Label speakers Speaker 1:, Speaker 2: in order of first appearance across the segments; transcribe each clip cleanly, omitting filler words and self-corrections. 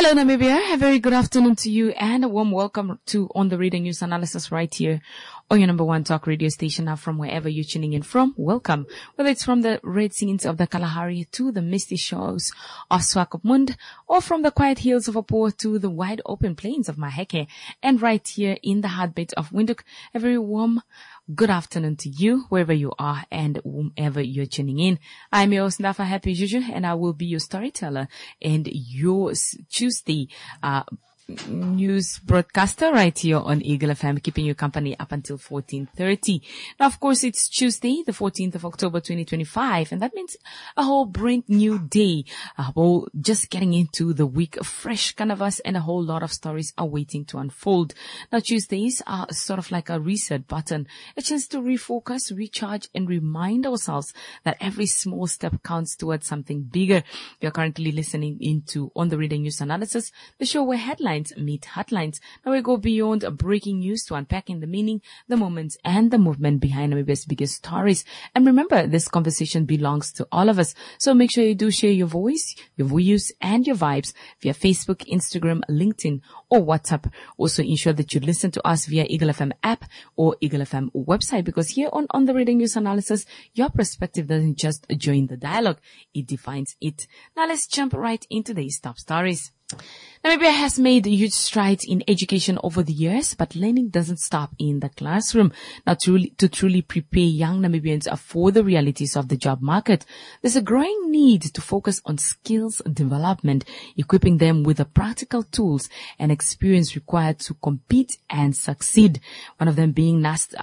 Speaker 1: Hello, Namibia. A very good afternoon to you and a warm welcome to On the Radio News Analysis right here on your number one talk radio station. Now, from wherever you're tuning in from, welcome. Whether it's from the red scenes of the Kalahari to the misty shores of Swakopmund, or from the quiet hills of Apua to the wide open plains of Maheke, and right here in the heartbeat of Windhoek, a very warm good afternoon to you, wherever you are and whomever you're tuning in. I'm your host, Nafa Happy Juju, and I will be your storyteller and your Tuesday news broadcaster right here on Eagle FM, keeping you company up until 14:30. Now, of course, it's Tuesday, the 14th of October, 2025, and that means a whole brand new day. Just getting into the week, a fresh canvas, and a whole lot of stories are waiting to unfold. Now, Tuesdays are sort of like a reset button, a chance to refocus, recharge, and remind ourselves that every small step counts towards something bigger. You're currently listening into On the Radio News Analysis, the show where headlines meet headlines. Now we go beyond breaking news to unpacking the meaning, the moments, and the movement behind Namibia's biggest stories. And remember, this conversation belongs to all of us. So make sure you do share your voice, your views, and your vibes via Facebook, Instagram, LinkedIn, or WhatsApp. Also ensure that you listen to us via Eagle FM app or Eagle FM website, because here on the Radio News Analysis, your perspective doesn't just join the dialogue, it defines it. Now let's jump right into these top stories. Namibia has made huge strides in education over the years, but learning doesn't stop in the classroom. Now, to truly prepare young Namibians for the realities of the job market, there's a growing need to focus on skills development, equipping them with the practical tools and experience required to compete and succeed. One of them being NAST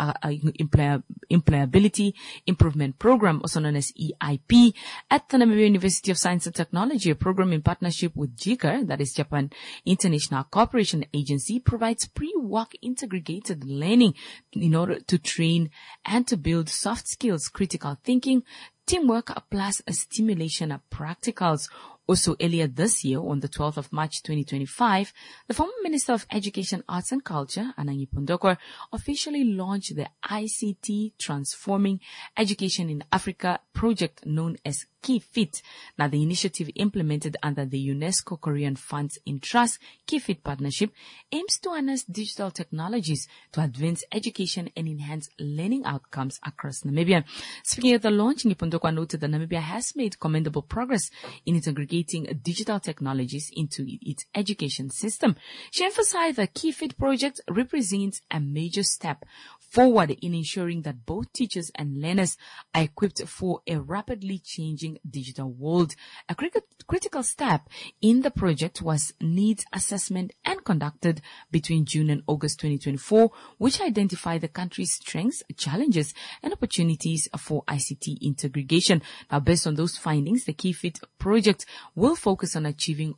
Speaker 1: Employability Improvement Program, also known as EIP, at the Namibia University of Science and Technology. A program in partnership with JICA, that is Japan International Cooperation Agency, provides pre-work integrated learning in order to train and to build soft skills, critical thinking, teamwork, plus a stimulation of practicals. Also, earlier this year, on the 12th of March 2025, the former Minister of Education, Arts and Culture, Anangi Pondokor, officially launched the ICT Transforming Education in Africa project known as KeyFit. Now, the initiative implemented under the UNESCO Korean Funds in Trust KeyFit partnership aims to harness digital technologies to advance education and enhance learning outcomes across Namibia. Speaking at the launch, Pondokor noted that Namibia has made commendable progress in integrating digital technologies into its education system. She emphasized that KeyFit project represents a major step forward in ensuring that both teachers and learners are equipped for a rapidly changing digital world. A critical step in the project was needs assessment and conducted between June and August 2024, which identified the country's strengths, challenges, and opportunities for ICT integration. Now, based on those findings, the KeyFit project will focus on achieving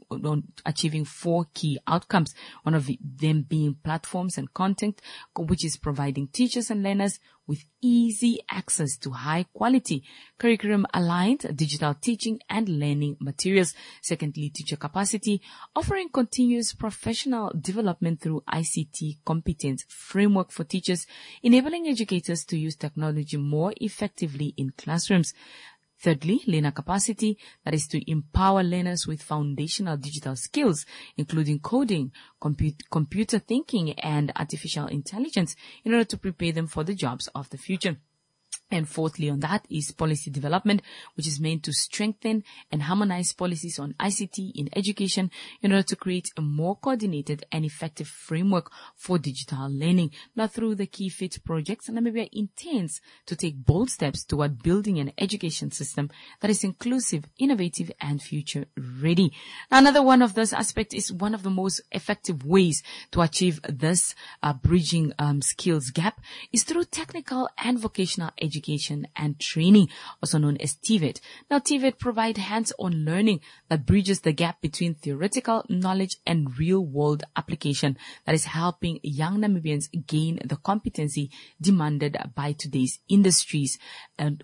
Speaker 1: four key outcomes, one of them being platforms and content, which is providing teachers and learners with easy access to high quality curriculum aligned digital teaching and learning materials. Secondly, teacher capacity, offering continuous professional development through ICT competence framework for teachers, enabling educators to use technology more effectively in classrooms. Thirdly, learner capacity, that is to empower learners with foundational digital skills, including coding, computer thinking, and artificial intelligence, in order to prepare them for the jobs of the future. And fourthly on that is policy development, which is meant to strengthen and harmonize policies on ICT in education in order to create a more coordinated and effective framework for digital learning. Now, through the KeyFit projects, Namibia intends to take bold steps toward building an education system that is inclusive, innovative, and future ready. Now, another one of those aspects is one of the most effective ways to achieve this bridging skills gap is through technical and vocational education and training, also known as TVET. Now, TVET provide hands-on learning that bridges the gap between theoretical knowledge and real-world application, that is helping young Namibians gain the competency demanded by today's industries. And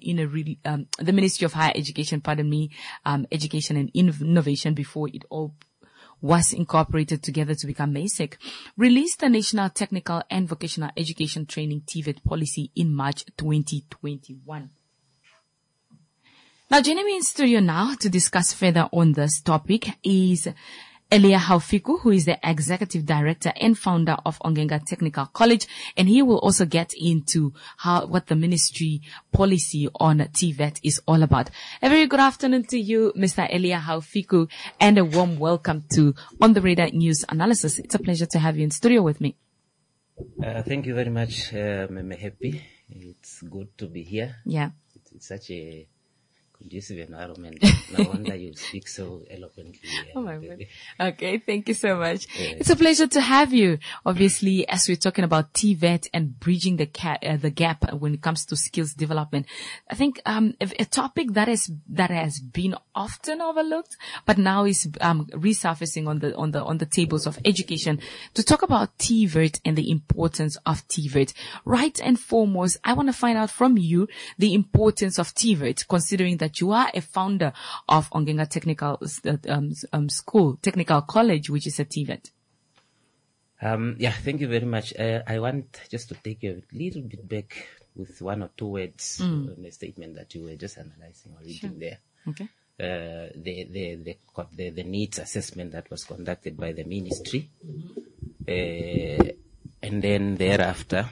Speaker 1: the Ministry of Higher Education, Education and Innovation, before it all was incorporated together to become MASEC, released the National Technical and Vocational Education Training TVET policy in March 2021. Now, joining me in studio now to discuss further on this topic is Elia Haufiku, who is the Executive Director and founder of Ongenga Technical College, and he will also get into what the ministry policy on TVET is all about. A very good afternoon to you, Mr. Elia Haufiku, and a warm welcome to On the Radar News Analysis. It's a pleasure to have you in studio with me.
Speaker 2: Thank you very much, Meme Happy. It's good to be here.
Speaker 1: Yeah.
Speaker 2: It's such a conducive environment. No wonder you speak so eloquently.
Speaker 1: Oh my God. Okay, thank you so much. It's a pleasure to have you. Obviously, as we're talking about TVET and bridging the gap when it comes to skills development, I think a topic that has been often overlooked, but now is resurfacing on the tables of education to talk about TVET and the importance of TVET. Right and foremost, I want to find out from you the importance of TVET, considering that you are a founder of Ongenga Technical Technical College, which is a TVET.
Speaker 2: Thank you very much. I want just to take you a little bit back with one or two words on the statement that you were just analyzing or reading there.
Speaker 1: Okay.
Speaker 2: The needs assessment that was conducted by the ministry, and then thereafter,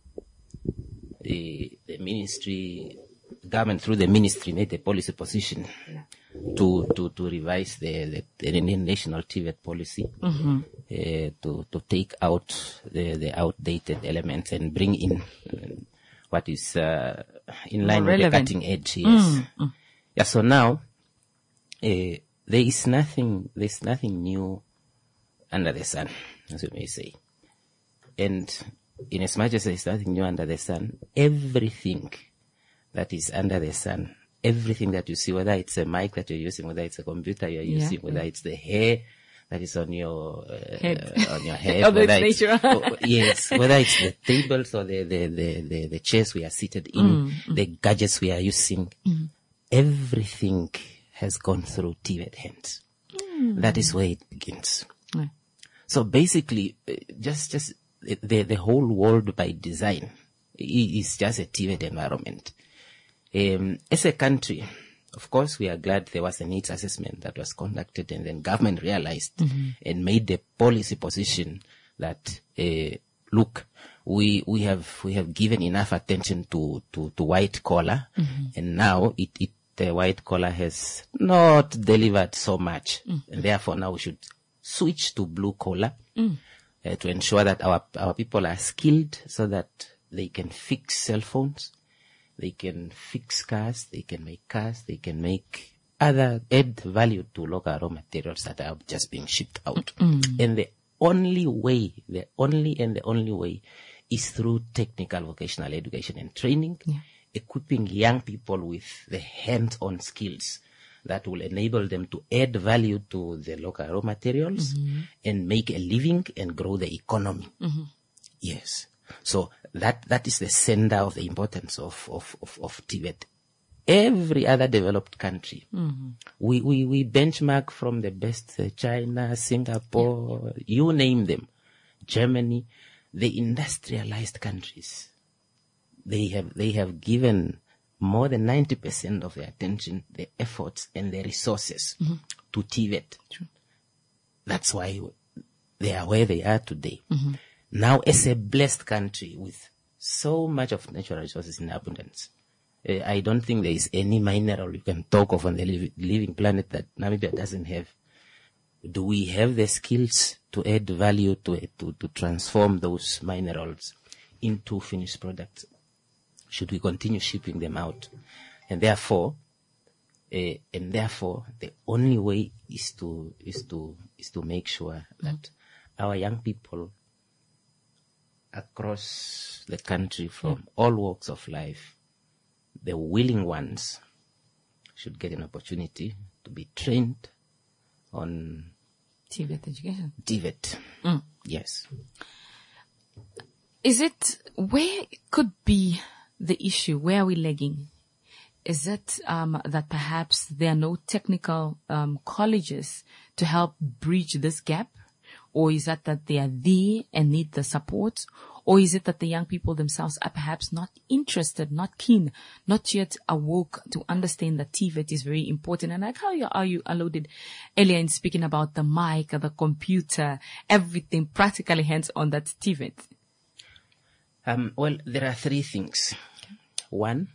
Speaker 2: the ministry. Government through the ministry made a policy position to revise the national TVET policy, to take out the outdated elements and bring in what is in line with the cutting edge. Yes. Yeah. So now there's nothing new under the sun, as we may say, and in as much as there's nothing new under the sun, everything that is under the sun, everything that you see, whether it's a mic that you're using, whether it's a computer you're using, whether it's the hair that is on your head, whether it's, yes, whether it's the tables or the chairs we are seated in, the gadgets we are using, everything has gone through TVET hands. That is where it begins. So basically, just the whole world by design is just a TVET environment. As a country, of course, we are glad there was a needs assessment that was conducted, and then government realized and made the policy position that, look, we have given enough attention to white collar, and now the white collar has not delivered so much, and therefore now we should switch to blue collar to ensure that our people are skilled so that they can fix cell phones. They can fix cars, they can make cars, they can make add value to local raw materials that are just being shipped out. And the only way is through technical vocational education and training, equipping young people with the hands-on skills that will enable them to add value to the local raw materials and make a living and grow the economy. Yes. So that is the center of the importance of TVET. Every other developed country, we benchmark from the best, China, Singapore, you name them, Germany, the industrialized countries. They have given more than 90% of their attention, the efforts and the resources to TVET. That's why they are where they are today. Now, as a blessed country with so much of natural resources in abundance, I don't think there is any mineral you can talk of on the living planet that Namibia doesn't have. Do we have the skills to add value to transform those minerals into finished products? Should we continue shipping them out? And therefore, the only way is to make sure that our young people across the country from all walks of life, the willing ones, should get an opportunity to be trained on
Speaker 1: TVET education.
Speaker 2: TVET. Yes.
Speaker 1: Is it, where could be the issue? Where are we lagging? Is it that perhaps there are no technical colleges to help bridge this gap? Or is that they are there and need the support? Or is it that the young people themselves are perhaps not interested, not keen, not yet awoke to understand that TVET is very important? And like how you alluded earlier in speaking about the mic, the computer, everything practically hands-on, that's TVET.
Speaker 2: Well, there are three things. One,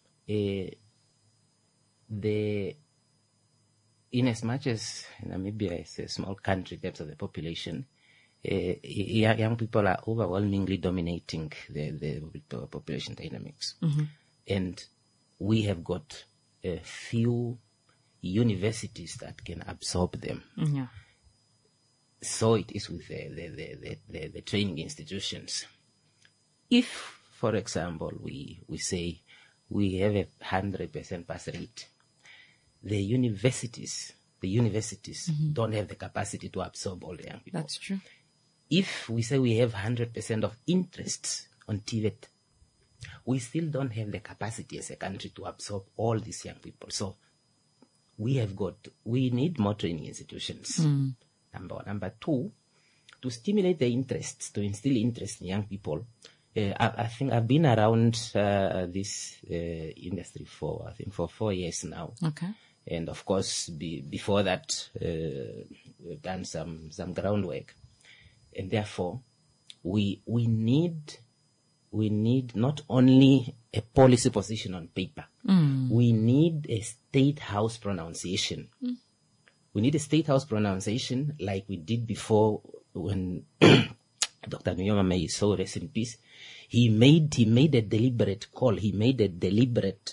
Speaker 2: in as much as Namibia is a small country in terms of the population, young people are overwhelmingly dominating the population dynamics. And we have got a few universities that can absorb them.
Speaker 1: Yeah.
Speaker 2: So it is with the training institutions. If, for example, we say we have 100% pass rate, the universities don't have the capacity to absorb all the young people.
Speaker 1: That's true.
Speaker 2: If we say we have 100% of interest on TVET, we still don't have the capacity as a country to absorb all these young people. So we need more training institutions. Number one. Number two, to stimulate the interests, to instill interest in young people. I think I've been around this industry for 4 years now.
Speaker 1: Okay.
Speaker 2: And of course, before that, we've done some groundwork. And therefore, we need not only a policy position on paper, we need a state house pronunciation. We need a state house pronunciation like we did before when Dr. Nyoma may so rest in peace. He made a deliberate call. He made a deliberate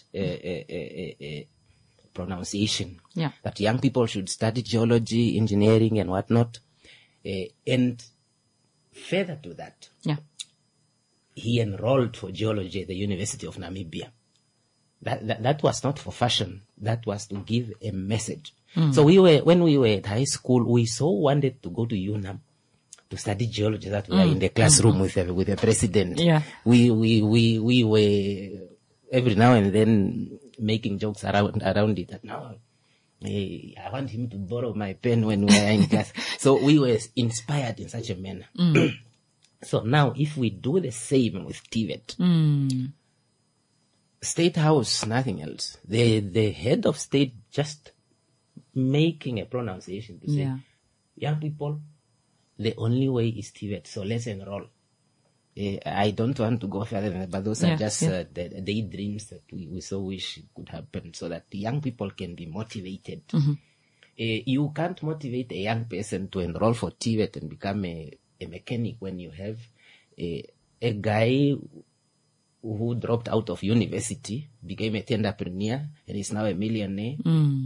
Speaker 2: pronunciation that young people should study geology, engineering, and whatnot. And further to that, he enrolled for geology at the University of Namibia. That was not for fashion. That was to give a message. So when we were at high school, we so wanted to go to UNAM to study geology that we were in the classroom with the president.
Speaker 1: Yeah.
Speaker 2: We were every now and then making jokes around it. That now, I want him to borrow my pen when we are in class. So we were inspired in such a manner. So now, if we do the same with TVET, State House, nothing else. The head of state just making a pronunciation to say, young people, the only way is TVET, so let's enroll. I don't want to go further than that, but those are just the daydreams that we so wish could happen, so that the young people can be motivated. You can't motivate a young person to enroll for TVET and become a mechanic when you have a guy who dropped out of university, became a entrepreneur, and is now a millionaire.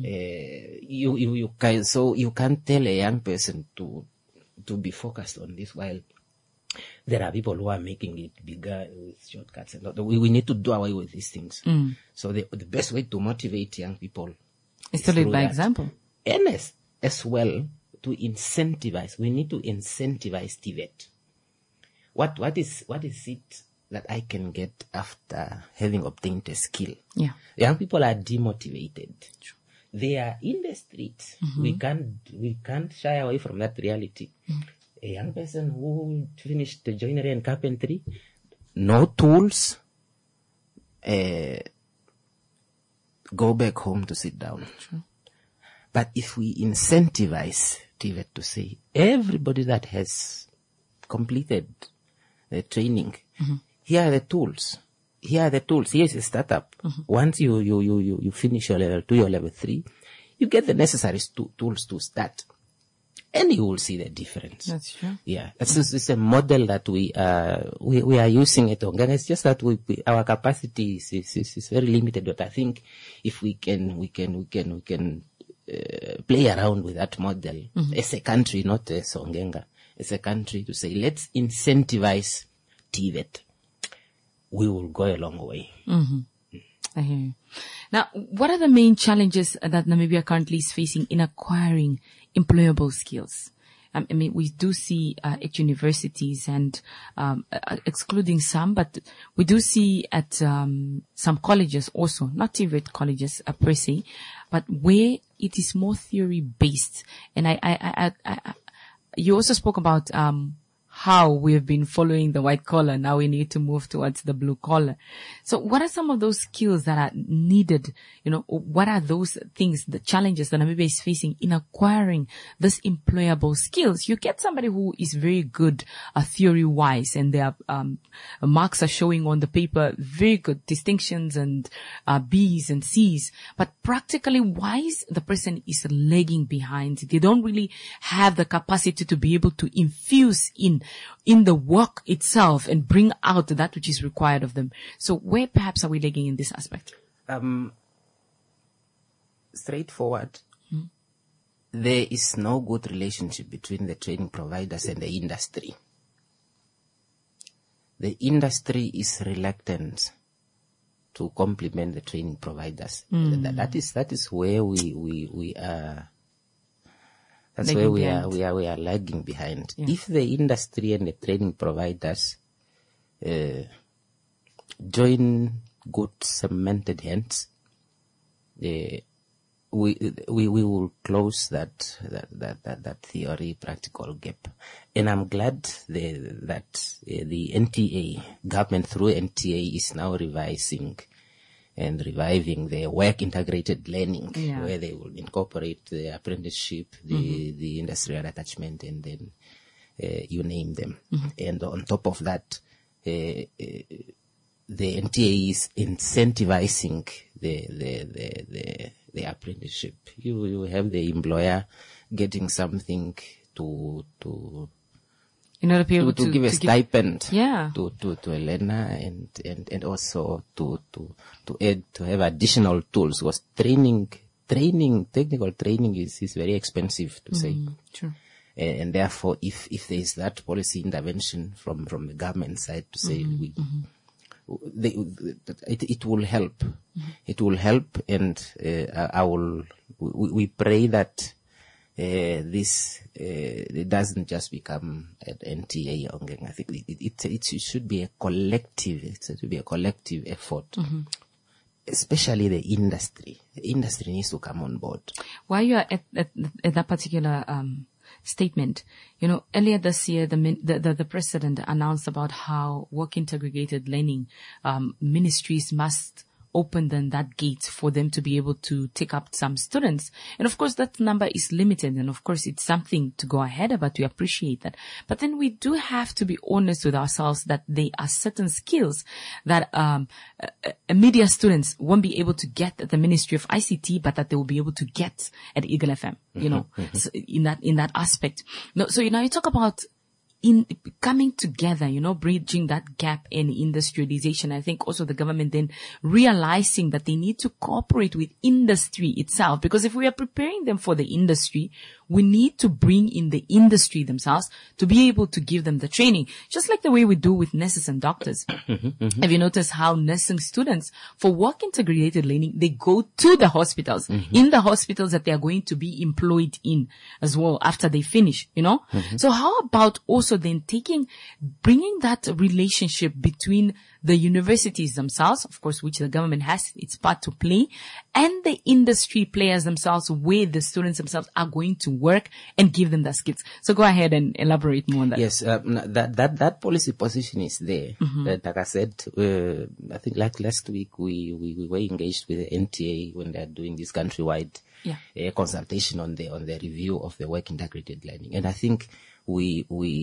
Speaker 2: You can't tell a young person to be focused on this, while there are people who are making it bigger with shortcuts. And we need to do away with these things. So the best way to motivate young people
Speaker 1: is to lead by example.
Speaker 2: And as well, to incentivize. We need to incentivize TVET. What is it that I can get after having obtained a skill? Young people are demotivated. They are in the streets. We can't shy away from that reality. A young person who finished the joinery and carpentry, no tools, go back home to sit down. But if we incentivize TVET to say, everybody that has completed the training, here are the tools. Here's a startup. Once you finish your level 2, your level 3, you get the necessary tools to start. And you will see the difference.
Speaker 1: That's true.
Speaker 2: Yeah. It's a model that we are using at Onganga. It's just that our capacity is very limited. But I think if we can play around with that model as a country, not as Onganga, as a country, to say, let's incentivize TVET, we will go a long way.
Speaker 1: I hear you. Now, what are the main challenges that Namibia currently is facing in acquiring employable skills? I mean, we do see at universities and excluding some, but we do see at some colleges also, not TVET colleges per se, but where it is more theory based. And you also spoke about how we have been following the white collar. Now we need to move towards the blue collar. So what are some of those skills that are needed? What are those things, the challenges that Namibia is facing in acquiring this employable skills? You get somebody who is very good theory wise, and their marks are showing on the paper, very good distinctions and B's and C's, but practically wise, the person is lagging behind. They don't really have the capacity to be able to infuse in the work itself and bring out that which is required of them. So where perhaps are we lagging in this aspect?
Speaker 2: Straightforward. There is no good relationship between the training providers and the industry. The industry is reluctant to complement the training providers. That is where we are. That's where we are lagging behind. Yeah. If the industry and the training providers join good cemented hands, we will close that theory practical gap. And I'm glad that the NTA government through NTA is now revising and reviving their work integrated learning, where they will incorporate the apprenticeship, the industrial attachment, and then you name them. And on top of that, the NTA is incentivizing the apprenticeship. You have the employer getting something to
Speaker 1: in order to be able
Speaker 2: to give a stipend
Speaker 1: to
Speaker 2: a learner, and also to add, to have additional tools, because technical training is very expensive to say.
Speaker 1: True.
Speaker 2: And therefore, if there is that policy intervention from the government side to say it will help. It will help, and we pray that this it doesn't just become an NTA. I think it should be a collective. It should be a collective effort, especially the industry. The industry needs to come on board.
Speaker 1: While you are at that particular statement, earlier this year, the president announced about how work integrated learning ministries must open then that gate for them to be able to take up some students. And of course, that number is limited. And of course, it's something to go ahead about. We appreciate that. But then we do have to be honest with ourselves that there are certain skills that media students won't be able to get at the Ministry of ICT, but that they will be able to get at Eagle FM, so in that aspect. So, you talk about in coming together, bridging that gap in industrialization. I think also the government then realizing that they need to cooperate with industry itself, because if we are preparing them for the industry, we need to bring in the industry themselves to be able to give them the training, just like the way we do with nurses and doctors. Have you noticed how nursing students for work integrated learning, they go to the hospitals, in the hospitals that they are going to be employed in as well after they finish, So how about also then bringing that relationship between the universities themselves, of course, which the government has its part to play, and the industry players themselves, where the students themselves are going to work, and give them the skills. So go ahead and elaborate more on that.
Speaker 2: Yes, that policy position is there. Like I said, I think like last week we were engaged with the NTA when they're doing this countrywide consultation on the review of the work integrated learning, and I think we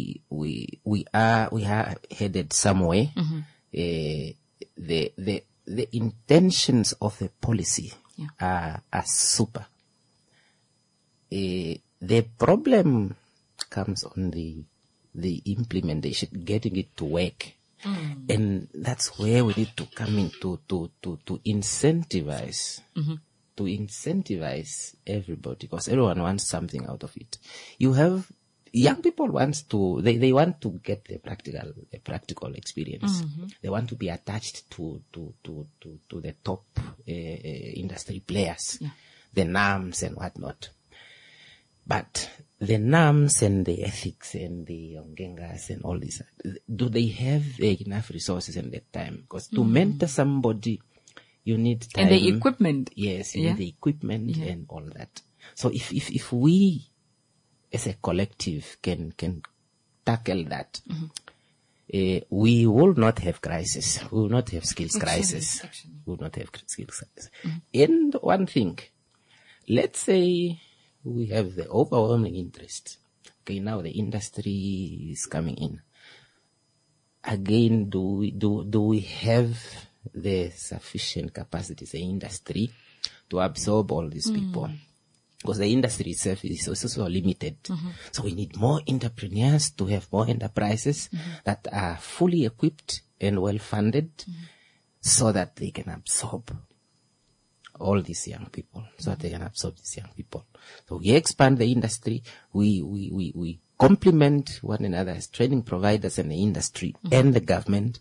Speaker 2: are headed somewhere. The intentions of the policy are super. The problem comes on the implementation, getting it to work. And that's where we need to come in to incentivize, to incentivize everybody, because everyone wants something out of it. You have young people they want to get a practical experience. They want to be attached to the top industry players, the NAMs and whatnot. But the NAMs and the ethics and the Ongengas and all this, do they have enough resources and the time? Because to mentor somebody, you need time.
Speaker 1: And the equipment.
Speaker 2: Yes, you need the equipment and all that. So if we as a collective can tackle that, we will not have crisis. We will not have skills crisis. We will not have skills crisis. And one thing, let's say we have the overwhelming interest. Okay, now the industry is coming in. Again, do we have the sufficient capacity, the industry, to absorb all these people? Because the industry itself is also limited. So we need more entrepreneurs to have more enterprises that are fully equipped and well funded so that they can absorb all these young people, So we expand the industry. We complement one another as training providers and the industry and the government.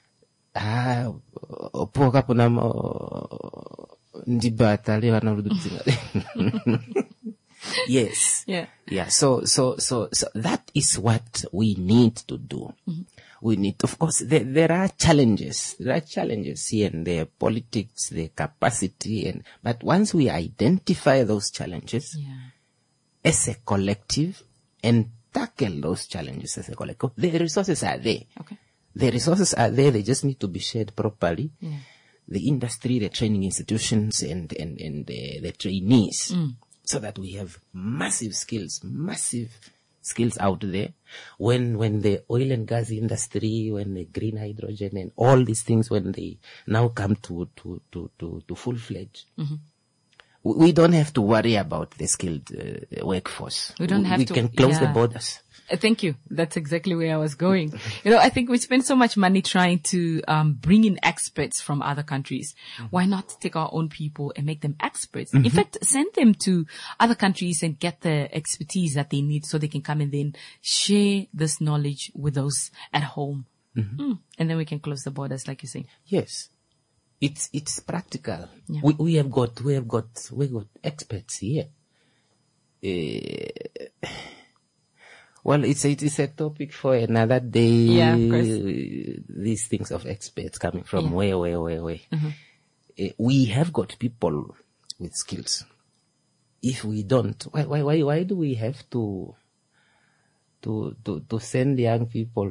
Speaker 2: Yes. Yeah. So that is what we need to do. We need, of course, there are challenges. There are challenges here and there, politics, the capacity, but once we identify those challenges as a collective and tackle those challenges as a collective, the resources are there.
Speaker 1: Okay.
Speaker 2: The resources are there. They just need to be shared properly. The industry, the training institutions, and the trainees, so that we have massive skills out there. When the oil and gas industry, when the green hydrogen and all these things, when they now come to full-fledged, we don't have to worry about the skilled workforce.
Speaker 1: We
Speaker 2: can close the borders.
Speaker 1: Thank you. That's exactly where I was going. I think we spend so much money trying to bring in experts from other countries. Why not take our own people and make them experts? In fact, send them to other countries and get the expertise that they need so they can come and then share this knowledge with those at home. And then we can close the borders, like you say.
Speaker 2: Yes. It's practical. Yeah. We have got experts here. Well, it's a topic for another day.
Speaker 1: Yeah, of course.
Speaker 2: These things of experts coming from way. We have got people with skills. If we don't, why do we have to send young people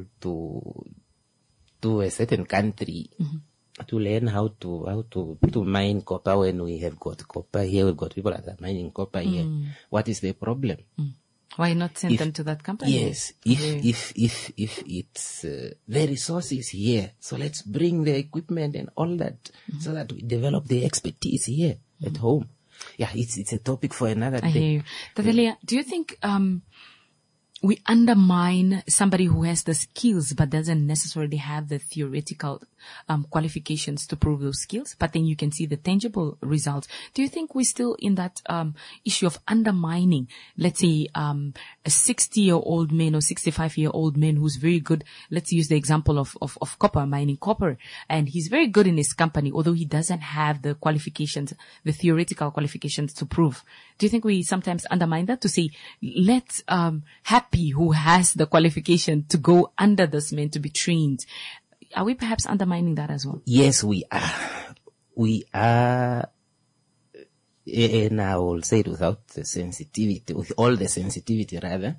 Speaker 2: to a certain country to learn how to mine copper when we have got copper here? We've got people that are mining copper here. What is the problem?
Speaker 1: Why not send them to that company?
Speaker 2: Yes, if it's the resources here, so let's bring the equipment and all that, so that we develop the expertise here at home. Yeah, it's a topic for another day.
Speaker 1: I hear you. Tatelia, do you think we undermine somebody who has the skills but doesn't necessarily have the theoretical qualifications to prove those skills, but then you can see the tangible results? Do you think we're still in that issue of undermining, let's say, a 60-year-old man or 65-year-old man who's very good? Let's use the example of copper, mining copper, and he's very good in his company, although he doesn't have the qualifications, the theoretical qualifications to prove. Do you think we sometimes undermine that to say, let's Happy who has the qualification to go under this man to be trained? Are we perhaps undermining that as well?
Speaker 2: Yes, we are. We are, and I will say it without the sensitivity, with all the sensitivity rather,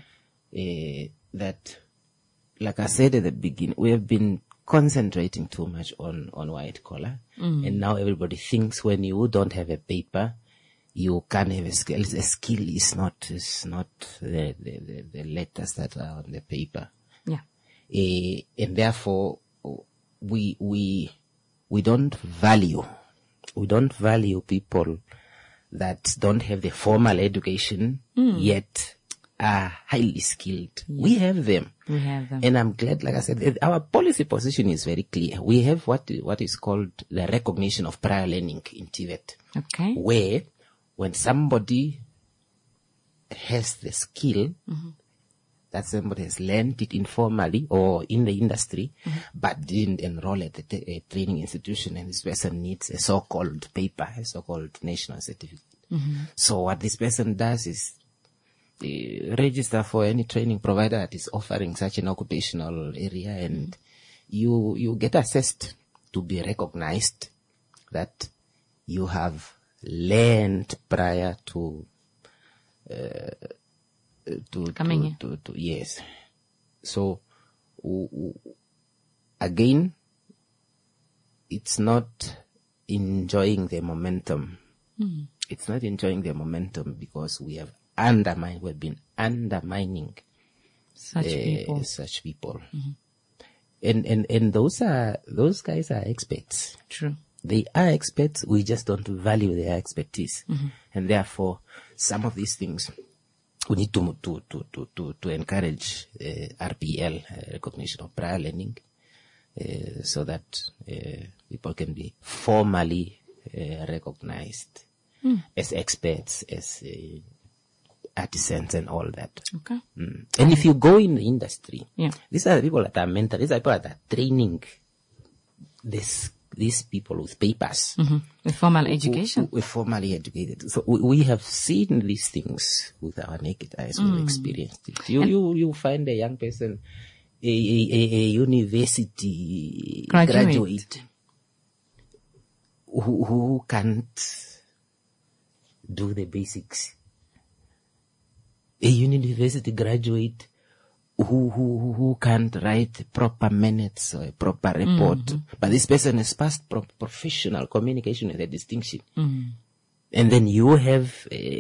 Speaker 2: that, like I said at the beginning, we have been concentrating too much on white collar, and now everybody thinks when you don't have a paper, you can't have a skill. A skill is not the letters that are on the paper.
Speaker 1: Yeah.
Speaker 2: And therefore, we don't value people that don't have the formal education yet are highly skilled. Yeah. We have them. And I'm glad, like I said, our policy position is very clear. We have what is called the recognition of prior learning in TVET.
Speaker 1: Okay.
Speaker 2: Where when somebody has the skill, that somebody has learned it informally or in the industry, but didn't enroll at a training institution, and this person needs a so-called paper, a so-called national certificate. So what this person does is register for any training provider that is offering such an occupational area, and you get assessed to be recognized that you have learned prior to
Speaker 1: coming here.
Speaker 2: Yes. So, again, it's not enjoying the momentum. It's not enjoying the momentum because we've been undermining
Speaker 1: such people.
Speaker 2: Such people. And those guys are experts.
Speaker 1: True.
Speaker 2: They are experts. We just don't value their expertise. And therefore, some of these things we need to encourage RPL, recognition of prior learning, so that people can be formally recognized as experts, as artisans and all that.
Speaker 1: Okay.
Speaker 2: And if you go in the industry,
Speaker 1: yeah,
Speaker 2: these are the people that are mentored. These are people that are training these people with papers.
Speaker 1: With formal education.
Speaker 2: With formally educated. So we have seen these things with our naked eyes. We've experienced it. You find a young person, a university graduate who can't do the basics. A university graduate who can't write proper minutes or a proper report. But this person has passed professional communication with a distinction. And then you have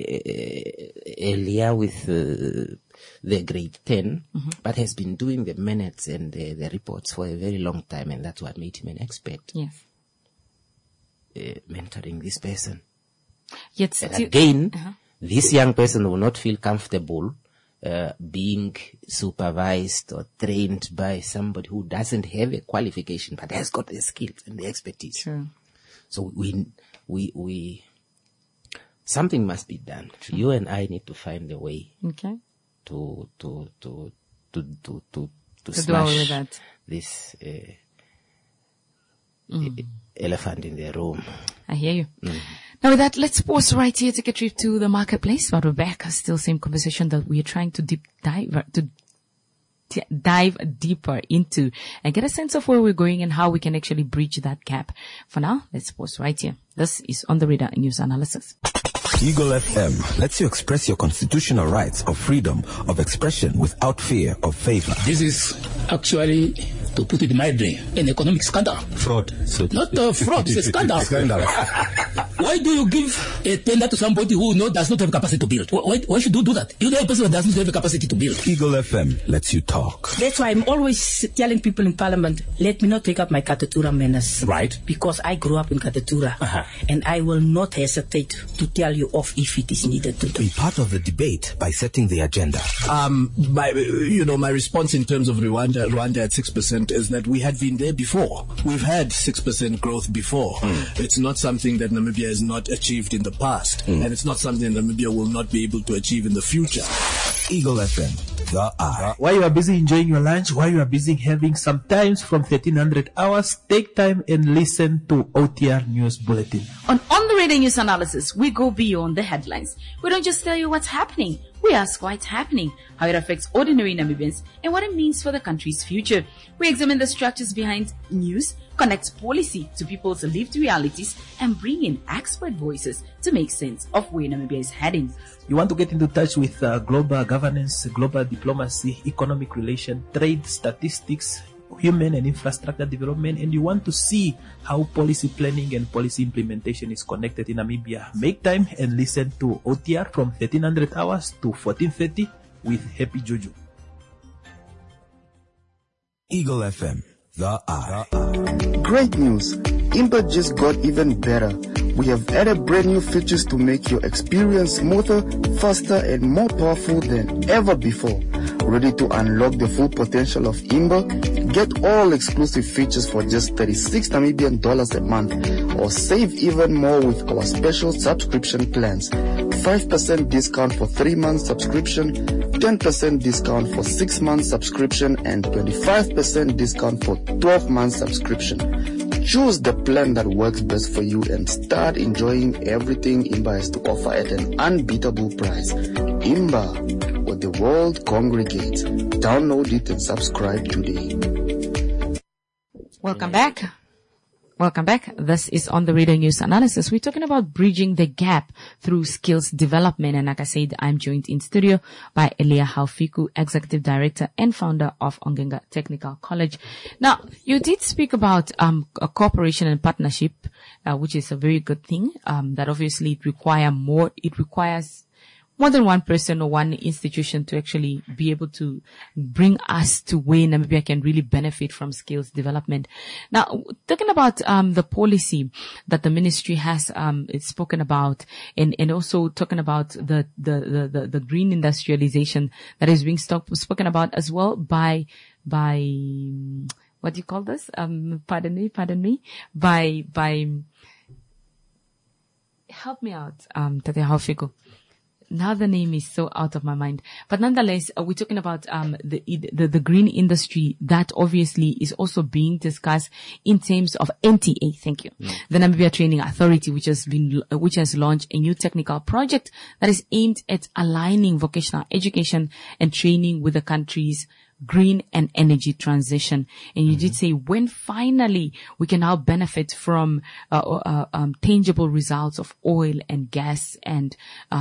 Speaker 2: Elia with the grade 10, but has been doing the minutes and the reports for a very long time, and that's what made him an expert.
Speaker 1: Yes.
Speaker 2: Mentoring this person.
Speaker 1: Yet
Speaker 2: again, this young person will not feel comfortable being supervised or trained by somebody who doesn't have a qualification but has got the skills and the expertise.
Speaker 1: True.
Speaker 2: So we something must be done. True. You and I need to find a way.
Speaker 1: Okay.
Speaker 2: To
Speaker 1: smash do away with that.
Speaker 2: This elephant in the room.
Speaker 1: I hear you. Now with that, let's pause right here, take a trip to the marketplace. But we're back, still same conversation that we are trying to dive deeper into and get a sense of where we're going and how we can actually bridge that gap. For now, let's pause right here. This is On the Radar News Analysis.
Speaker 3: Eagle FM lets you express your constitutional rights of freedom of expression without fear of favor.
Speaker 4: This is actually, to put it mildly, an economic scandal.
Speaker 3: Fraud.
Speaker 4: Not fraud, it's a scandal. Why do you give a tender to somebody who does not have capacity to build? Why should you do that? You know a person that doesn't have a capacity to build.
Speaker 3: Eagle FM lets you talk.
Speaker 5: That's why I'm always telling people in Parliament, let me not take up my Katatura manners.
Speaker 3: Right.
Speaker 5: Because I grew up in Katatura. And I will not hesitate to tell you off if it is needed to do.
Speaker 3: Be part of the debate by setting the agenda.
Speaker 6: My response in terms of Rwanda at 6% is that we had been there before. We've had 6% growth before. It's not something that Namibia has not achieved in the past. And it's not something Namibia will not be able to achieve in the future.
Speaker 3: Eagle FM, the eye.
Speaker 7: While you are busy enjoying your lunch, while you are busy having some times from 1300 hours, take time and listen to OTR News Bulletin.
Speaker 1: On the Radar News Analysis, we go beyond the headlines. We don't just tell you what's happening. We ask why it's happening, how it affects ordinary Namibians, and what it means for the country's future. We examine the structures behind news, connect policy to people's lived realities, and bring in expert voices to make sense of where Namibia is heading.
Speaker 7: You want to get into touch with global governance, global diplomacy, economic relation, trade, statistics, human and infrastructure development, and you want to see how policy planning and policy implementation is connected in Namibia, make time and listen to OTR from 1300 hours to 14:30 with Happy Juju.
Speaker 3: Eagle FM, the eye.
Speaker 8: Great news! Imba just got even better. We have added brand new features to make your experience smoother, faster, and more powerful than ever before. Ready to unlock the full potential of Imba? Get all exclusive features for just 36 Namibian dollars a month, or save even more with our special subscription plans. 5% discount for 3 months subscription, 10% discount for 6 months subscription, and 25% discount for 12 months subscription. Choose the plan that works best for you and start enjoying everything Imba has to offer at an unbeatable price. Imba, where the world congregates. Download it and subscribe today.
Speaker 1: Welcome back. Welcome back. This is On the Radio News Analysis. We're talking about bridging the gap through skills development. And like I said, I'm joined in studio by Elia Haufiku, Executive Director and founder of Ongenga Technical College. Now, you did speak about a cooperation and partnership, which is a very good thing, that obviously it requires more than one person or one institution to actually be able to bring us to where Namibia can really benefit from skills development. Now, talking about the policy that the ministry has it's spoken about, and also talking about the green industrialization that is being spoken about as well by what do you call this? Pardon me. By help me out, Tate Haufiku. Now the name is so out of my mind, but nonetheless, we're talking about the green industry that obviously is also being discussed in terms of NTA. Thank you, the Namibia Training Authority, which has launched a new technical project that is aimed at aligning vocational education and training with the country's green and energy transition. And you did say when finally we can now benefit from tangible results of oil and gas and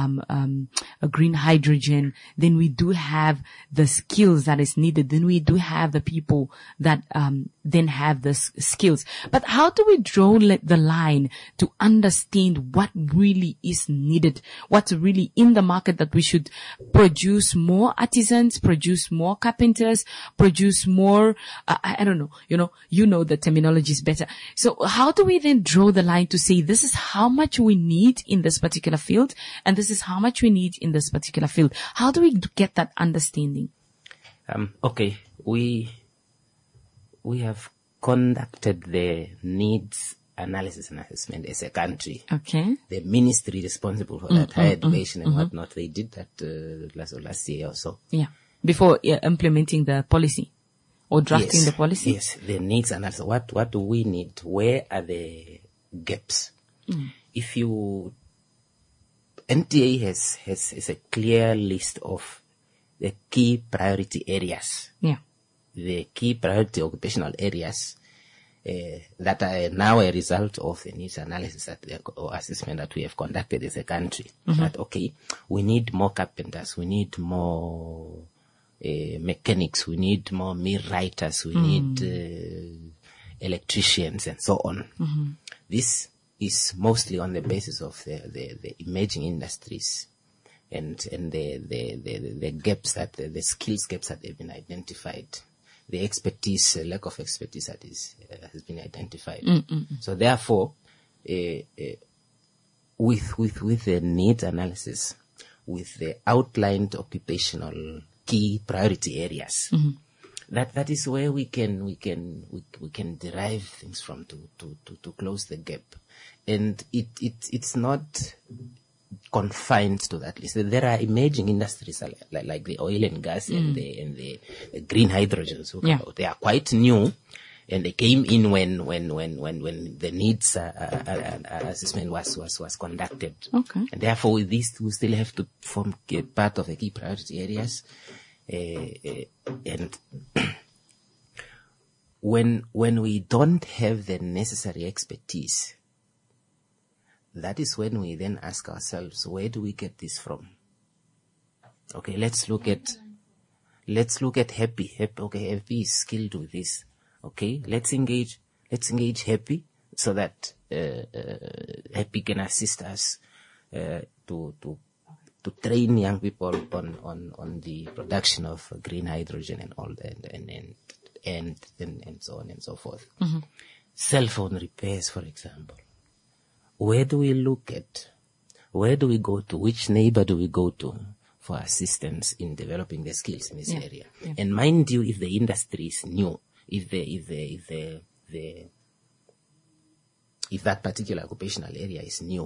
Speaker 1: green hydrogen, then we do have the skills that is needed. Then we do have the people that then have the skills. But how do we draw the line to understand what really is needed, what's really in the market, that we should produce more artisans, produce more carpenters, produce more, I don't know, you know the terminology is better. So how do we then draw the line to say this is how much we need in this particular field and this is how much we need in this particular field? How do we get that understanding?
Speaker 2: Okay, we have conducted the needs analysis and assessment as a country.
Speaker 1: Okay.
Speaker 2: The ministry responsible for that, higher education and whatnot, they did that last year or so.
Speaker 1: Yeah. Before implementing the policy or drafting the policy?
Speaker 2: Yes, the needs analysis. What do we need? Where are the gaps? If you, NTA has a clear list of the key priority areas.
Speaker 1: Yeah.
Speaker 2: The key priority occupational areas that are now a result of the needs analysis or assessment that we have conducted as a country. That, okay, we need more carpenters, we need more mechanics, we need more mill writers, we need electricians and so on. This is mostly on the basis of the emerging industries and the gaps the skills gaps that have been identified, the expertise, lack of expertise that has been identified. So therefore, with the needs analysis, with the outlined occupational key priority areas, that is where we can derive things from to close the gap. And it's not confined to that list. There are emerging industries like the oil and gas and the green hydrogen. So they are quite new, and they came in when the needs assessment was conducted.
Speaker 1: Okay.
Speaker 2: And therefore, with this, we still have to form part of the key priority areas. And when we don't have the necessary expertise, that is when we then ask ourselves, where do we get this from? Okay, let's look at Happy. Okay, Happy is skilled with this. Okay, let's engage Happy so that Happy can assist us to train young people on the production of green hydrogen and all that and so on and so forth. Cell phone repairs, for example. Where do we look at? Where do we go to? Which neighbor do we go to for assistance in developing the skills in this area? Yeah. And mind you, if the industry is new, if that particular occupational area is new,